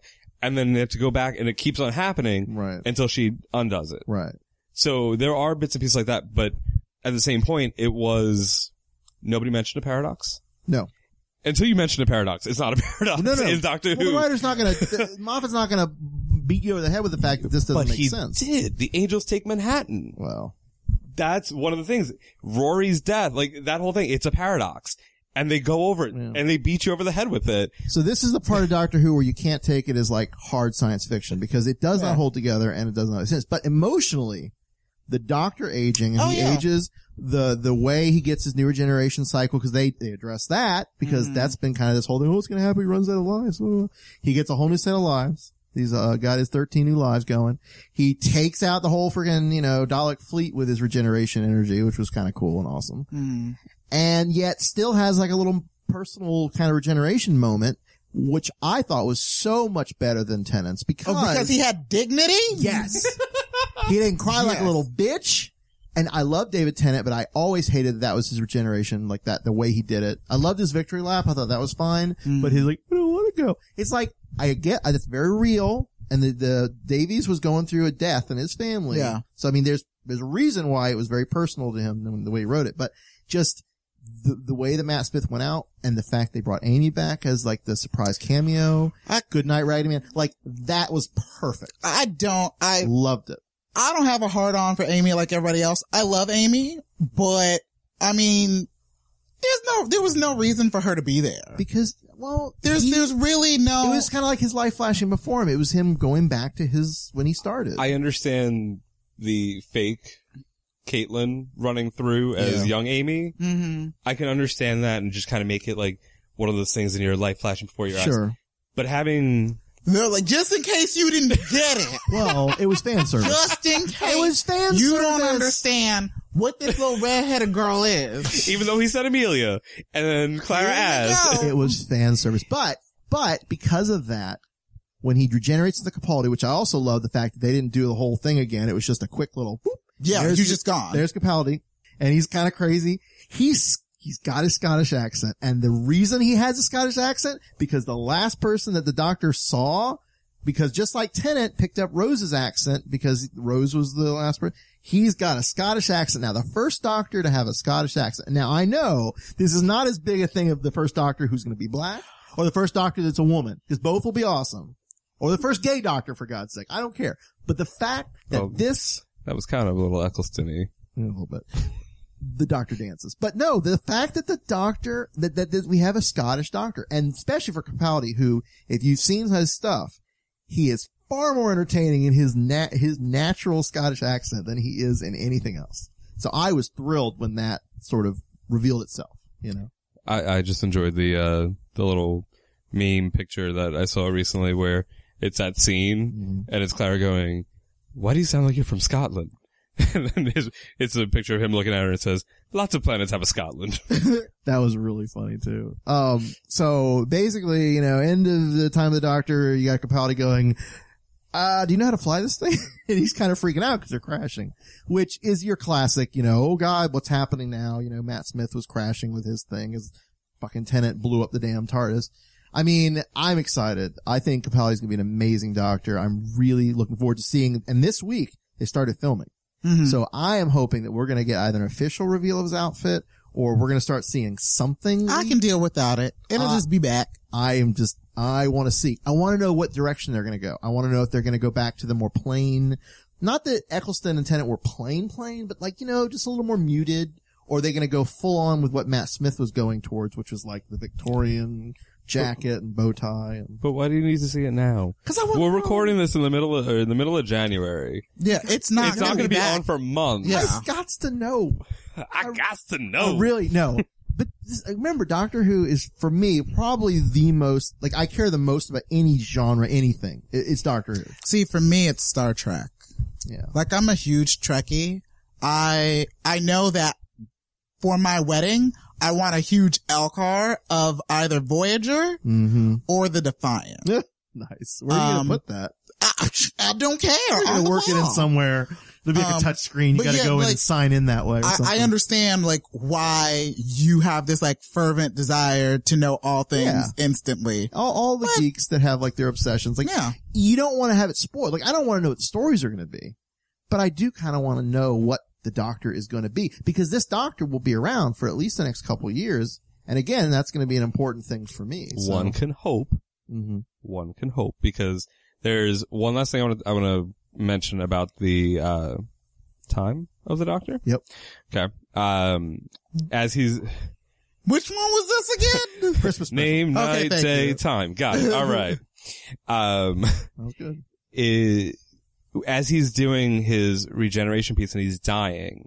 and then they have to go back, and it keeps on happening until she undoes it. Right. So there are bits and pieces like that, but at the same point, it was nobody mentioned a paradox. No. Until you mentioned a paradox. It's not a paradox in Doctor Who. The writer's not going to, Moffat's not going to beat you over the head with the fact that this doesn't make sense. But he did. The Angels take Manhattan. Well. That's one of the things. Rory's death, like that whole thing, it's a paradox. And they go over it and they beat you over the head with it. So this is the part of Doctor Who where you can't take it as like hard science fiction because it does not hold together and it does not make sense. But emotionally, the Doctor aging and he ages, the way he gets his new regeneration cycle, because they address that because that's been kind of this whole thing. Oh, what's going to happen? He runs out of lives. He gets a whole new set of lives. He's got his 13 new lives going. He takes out the whole freaking, Dalek fleet with his regeneration energy, which was kind of cool and awesome. And yet still has like a little personal kind of regeneration moment, which I thought was so much better than Tennant's because he had dignity? Yes. He didn't cry like a little bitch. And I love David Tennant, but I always hated that was his regeneration, like that, the way he did it. I loved his victory lap. I thought that was fine, but he's like, I don't want to go. It's like, I get, it's very real. And the Davies was going through a death in his family. Yeah. So, I mean, there's a reason why it was very personal to him, the way he wrote it, but just the way that Matt Smith went out and the fact they brought Amy back as like the surprise cameo, Good Night Writing Man, like that was perfect. I loved it. I don't have a hard on for Amy like everybody else. I love Amy, but I mean, there was no reason for her to be there. Because, well, there's really no. It was kind of like his life flashing before him. It was him going back to when he started. I understand the fake Caitlin running through as young Amy. Mm-hmm. I can understand that and just kind of make it like one of those things in your life flashing before your eyes. Sure. But having... They're like, just in case you didn't get it. Well, it was fan service. Just in case it was fan service. You don't understand what this little redheaded girl is. Even though he said Amelia, and then Clara asked. It was fan service. But because of that, when he regenerates the Capaldi, which I also love the fact that they didn't do the whole thing again. It was just a quick little whoop. Yeah, he's just gone. There's Capaldi. And he's kind of crazy. He's got a Scottish accent. And the reason he has a Scottish accent, because the last person that the Doctor saw, because just like Tennant picked up Rose's accent, because Rose was the last person, he's got a Scottish accent. Now, the first Doctor to have a Scottish accent. Now, I know this is not as big a thing of the first Doctor who's going to be black, or the first Doctor that's a woman, because both will be awesome. Or the first gay Doctor, for God's sake. I don't care. But the fact that that was kind of a little Eccleston-y. A little bit. The Doctor dances. But no, the fact that the Doctor, that we have a Scottish Doctor, and especially for Capaldi, who, if you've seen his stuff, he is far more entertaining in his natural Scottish accent than he is in anything else. So I was thrilled when that sort of revealed itself, I just enjoyed the little meme picture that I saw recently where it's that scene and it's Clara going, "Why do you sound like you're from Scotland?" And then it's a picture of him looking at her and it says, "Lots of planets have a Scotland." That was really funny too. So basically, end of the time of the Doctor, you got Capaldi going, do you know how to fly this thing? And he's kind of freaking out because they're crashing, which is your classic, oh God, what's happening now? Matt Smith was crashing with his thing as fucking Tennant blew up the damn TARDIS. I mean, I'm excited. I think Capaldi's going to be an amazing Doctor. I'm really looking forward to seeing, and this week they started filming. Mm-hmm. So I am hoping that we're going to get either an official reveal of his outfit or we're going to start seeing something. I can deal without it. It'll just be back. I want to see. I want to know what direction they're going to go. I want to know if they're going to go back to the more plain, not that Eccleston and Tennant were plain, but like, just a little more muted, or are they going to go full on with what Matt Smith was going towards, which was like the Victorian jacket and bow tie. But why do you need to see it now? Because we're recording this in the middle of January. Yeah, it's not going to be on for months. Yeah. I got to know. I got to know. Really? No. But remember, Doctor Who is, for me, probably the most, like, I care the most about any genre, anything. It's Doctor Who. See, for me, it's Star Trek. Yeah. Like, I'm a huge Trekkie. I know that for my wedding, I want a huge Elcar of either Voyager or the Defiant. Nice. Where are you going to put that? I don't care. You're going to work it in somewhere. It'll be like a touch screen. You gotta go in and sign in that way. I understand like why you have this like fervent desire to know all things instantly. All the geeks that have like their obsessions, like you don't want to have it spoiled. Like I don't want to know what the stories are going to be, but I do kind of want to know what the Doctor is going to be, because this Doctor will be around for at least the next couple of years. And again, that's going to be an important thing for me. So. One can hope. Mm-hmm. One can hope, because there's one last thing I want to mention about the time of the Doctor. Yep. Okay. As he's which one was this again? Christmas special. Name, night, day, time. Got it. All right. That was good. As he's doing his regeneration piece and he's dying,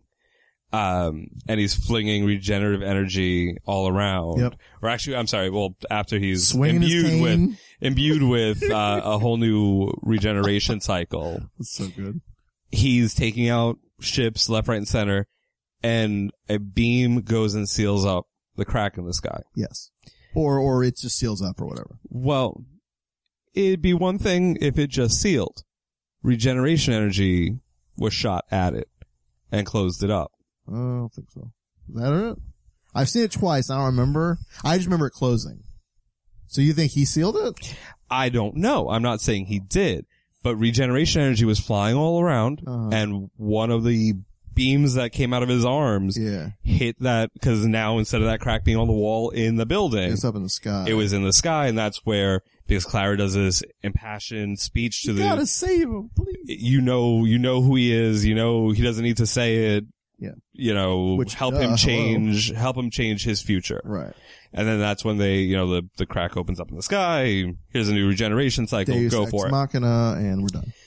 and he's flinging regenerative energy all around. Yep. Or actually, I'm sorry. Well, after he's swinging imbued with a whole new regeneration cycle. That's so good. He's taking out ships left, right, and center, and a beam goes and seals up the crack in the sky. Yes. Or it just seals up or whatever. Well, it'd be one thing if it just sealed. Regeneration energy was shot at it and closed it up. I don't think so. Is that it? I've seen it twice. I don't remember. I just remember it closing. So you think he sealed it? I don't know. I'm not saying he did, but regeneration energy was flying all around, and one of the beams that came out of his arms hit that, because now instead of that crack being on the wall in the building, it's up in the sky. It was in the sky, and that's where, because Clara does this impassioned speech to you gotta save him, please. You know who he is. You know he doesn't need to say it. Yeah. You know, help him change his future. Right. And then that's when they, the crack opens up in the sky. Here's a new regeneration cycle. Deus Go Ex for it. Machina, and we're done.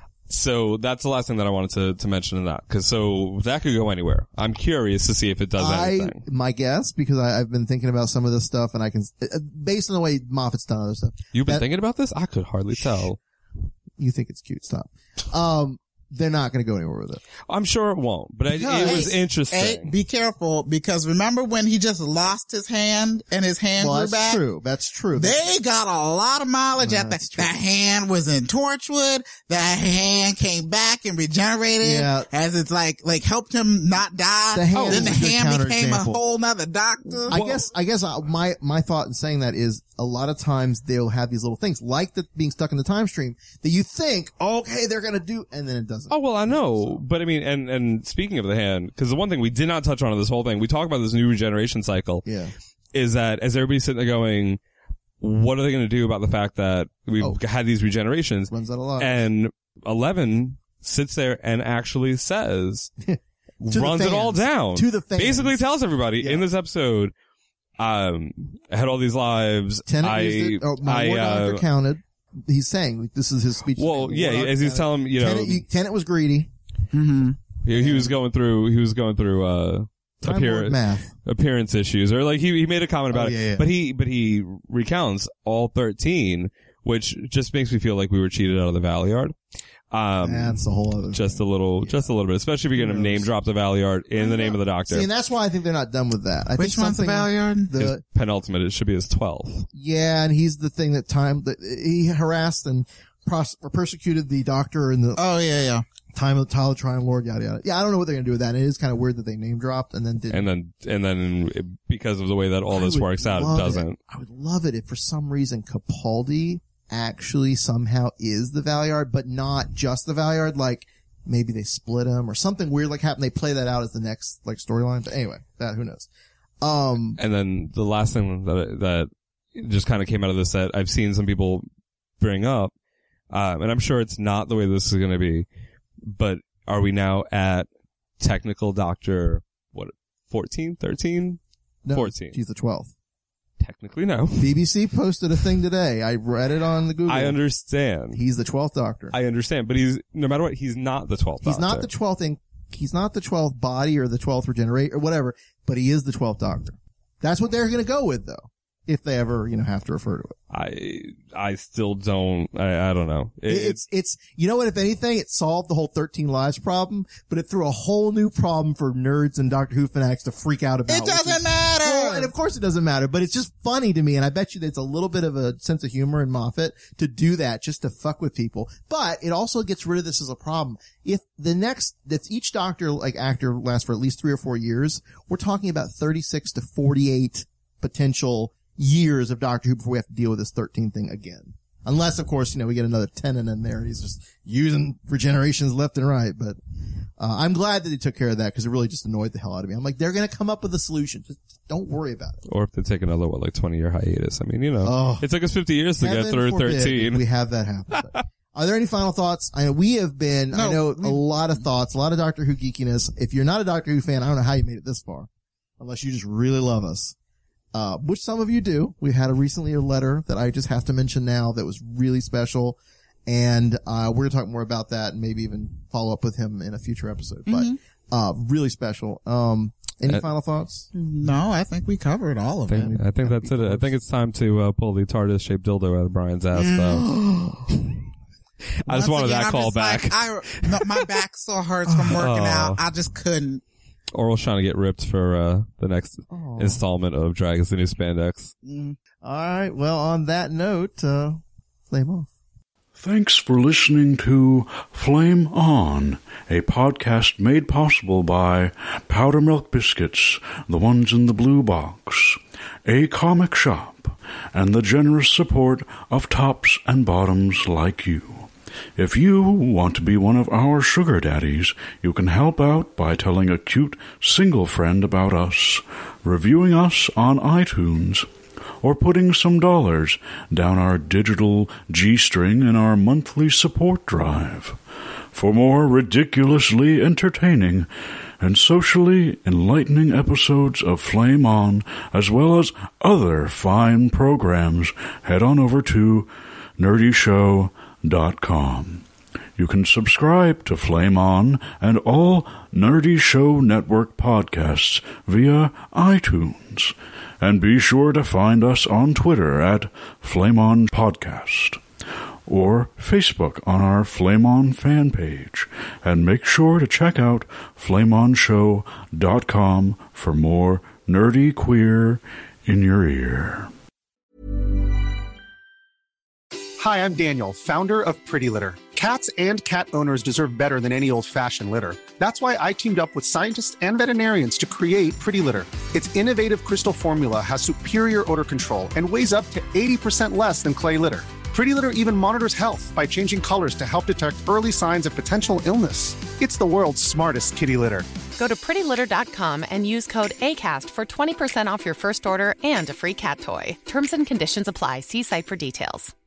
So that's the last thing that I wanted to mention in that, because so that could go anywhere. I'm curious to see if it does anything. My guess, because I've been thinking about some of this stuff, and I can, based on the way Moffat's done other stuff. You've been thinking about this? I could hardly tell. You think it's cute. Stop. They're not going to go anywhere with it. I'm sure it won't, but it was interesting. Be careful, because remember when he just lost his hand and his hand grew back? That's true. They got a lot of mileage at that. That hand was in Torchwood. That hand came back and regenerated as it's like helped him not die. Then the hand became a whole nother Doctor. I guess my thought in saying that is a lot of times they'll have these little things like being stuck in the time stream that you think, okay, they're going to do, and then it doesn't. Oh, well, I know. But I mean, and speaking of the hand, because the one thing we did not touch on in this whole thing, we talk about this new regeneration cycle. Yeah. Is that as everybody's sitting there going, what are they going to do about the fact that we've had these regenerations? Runs out of lives. And 11 sits there and actually says, runs it all down. To the fans. Basically tells everybody in this episode, I had all these lives. Tennant my war doctor counted. He's saying this is his speech. Well, yeah, as he's telling Tennant was greedy. Mm-hmm. He was going through appearance issues, or like he made a comment about it. Yeah. But he recounts all 13, which just makes me feel like we were cheated out of the Valeyard. That's a whole other just a little bit, especially if you're going to name drop the Valeyard in the name of the Doctor. See, and that's why I think they're not done with that. Which one's the Valeyard? The penultimate. It should be his 12th. Yeah, and he's the thing that he harassed and persecuted the Doctor in the time of the Tyler Time Lord, yada yada. Yeah, I don't know what they're gonna do with that. And it is kind of weird that they name dropped and then didn't. And then because of the way that all this works out, it doesn't. I would love it if for some reason Capaldi actually somehow is the Valeyard, but not just the Valeyard. Like maybe they split him or something weird like happened. They play that out as the next like storyline. But anyway, who knows? And then the last thing that just kind of came out of this that I've seen some people bring up, and I'm sure it's not the way this is going to be, but are we now at technical Doctor, 14, 13? No, 14. He's the 12th. Technically, no. BBC posted a thing today. I read it on the Google. I understand. He's the 12th Doctor. I understand, but no matter what, he's not the 12th Doctor. He's not the 12th he's not the 12th body or the 12th regenerate or whatever, but he is the 12th Doctor. That's what they're going to go with, though. If they ever, have to refer to it. I still don't, I don't know. It's, you know what, if anything, it solved the whole 13 Lives problem, but it threw a whole new problem for nerds and Doctor Who fanatics to freak out about. It doesn't matter! and of course it doesn't matter, but it's just funny to me. And I bet you there's a little bit of a sense of humor in Moffat to do that just to fuck with people. But it also gets rid of this as a problem. If each Doctor, like actor lasts for at least 3 or 4 years, we're talking about 36 to 48 potential years of Doctor Who before we have to deal with this 13 thing again. Unless, of course, we get another Tennant in there and he's just using regenerations left and right. But I'm glad that they took care of that because it really just annoyed the hell out of me. I'm like, they're going to come up with a solution. Just don't worry about it. Or if they take another, 20-year hiatus. I mean, it took us 50 years to get through 13. We have that happen. But are there any final thoughts? I know we have been, a lot of thoughts, a lot of Doctor Who geekiness. If you're not a Doctor Who fan, I don't know how you made it this far. Unless you just really love us. Which some of you do. We had recently a letter that I just have to mention now that was really special. And, we're going to talk more about that and maybe even follow up with him in a future episode. But, really special. Any final thoughts? No, I think we covered all of it. I think that's it. I think it's time to, pull the TARDIS shaped dildo out of Brian's ass though. I just wanted that call back. My back so hurts from working out. I just couldn't. Oral's trying to get ripped for the next installment of Dragons the New Spandex. All right. Well, on that note, flame off. Thanks for listening to Flame On, a podcast made possible by Powder Milk Biscuits, the ones in the blue box, a comic shop, and the generous support of tops and bottoms like you. If you want to be one of our sugar daddies, you can help out by telling a cute single friend about us, reviewing us on iTunes, or putting some dollars down our digital G-string in our monthly support drive. For more ridiculously entertaining and socially enlightening episodes of Flame On, as well as other fine programs, head on over to nerdyshow.com. You can subscribe to Flame On and all Nerdy Show Network podcasts via iTunes. And be sure to find us on Twitter at Flame On Podcast or Facebook on our Flame On fan page. And make sure to check out flameonshow.com for more nerdy queer in your ear. Hi, I'm Daniel, founder of Pretty Litter. Cats and cat owners deserve better than any old-fashioned litter. That's why I teamed up with scientists and veterinarians to create Pretty Litter. Its innovative crystal formula has superior odor control and weighs up to 80% less than clay litter. Pretty Litter even monitors health by changing colors to help detect early signs of potential illness. It's the world's smartest kitty litter. Go to prettylitter.com and use code ACAST for 20% off your first order and a free cat toy. Terms and conditions apply. See site for details.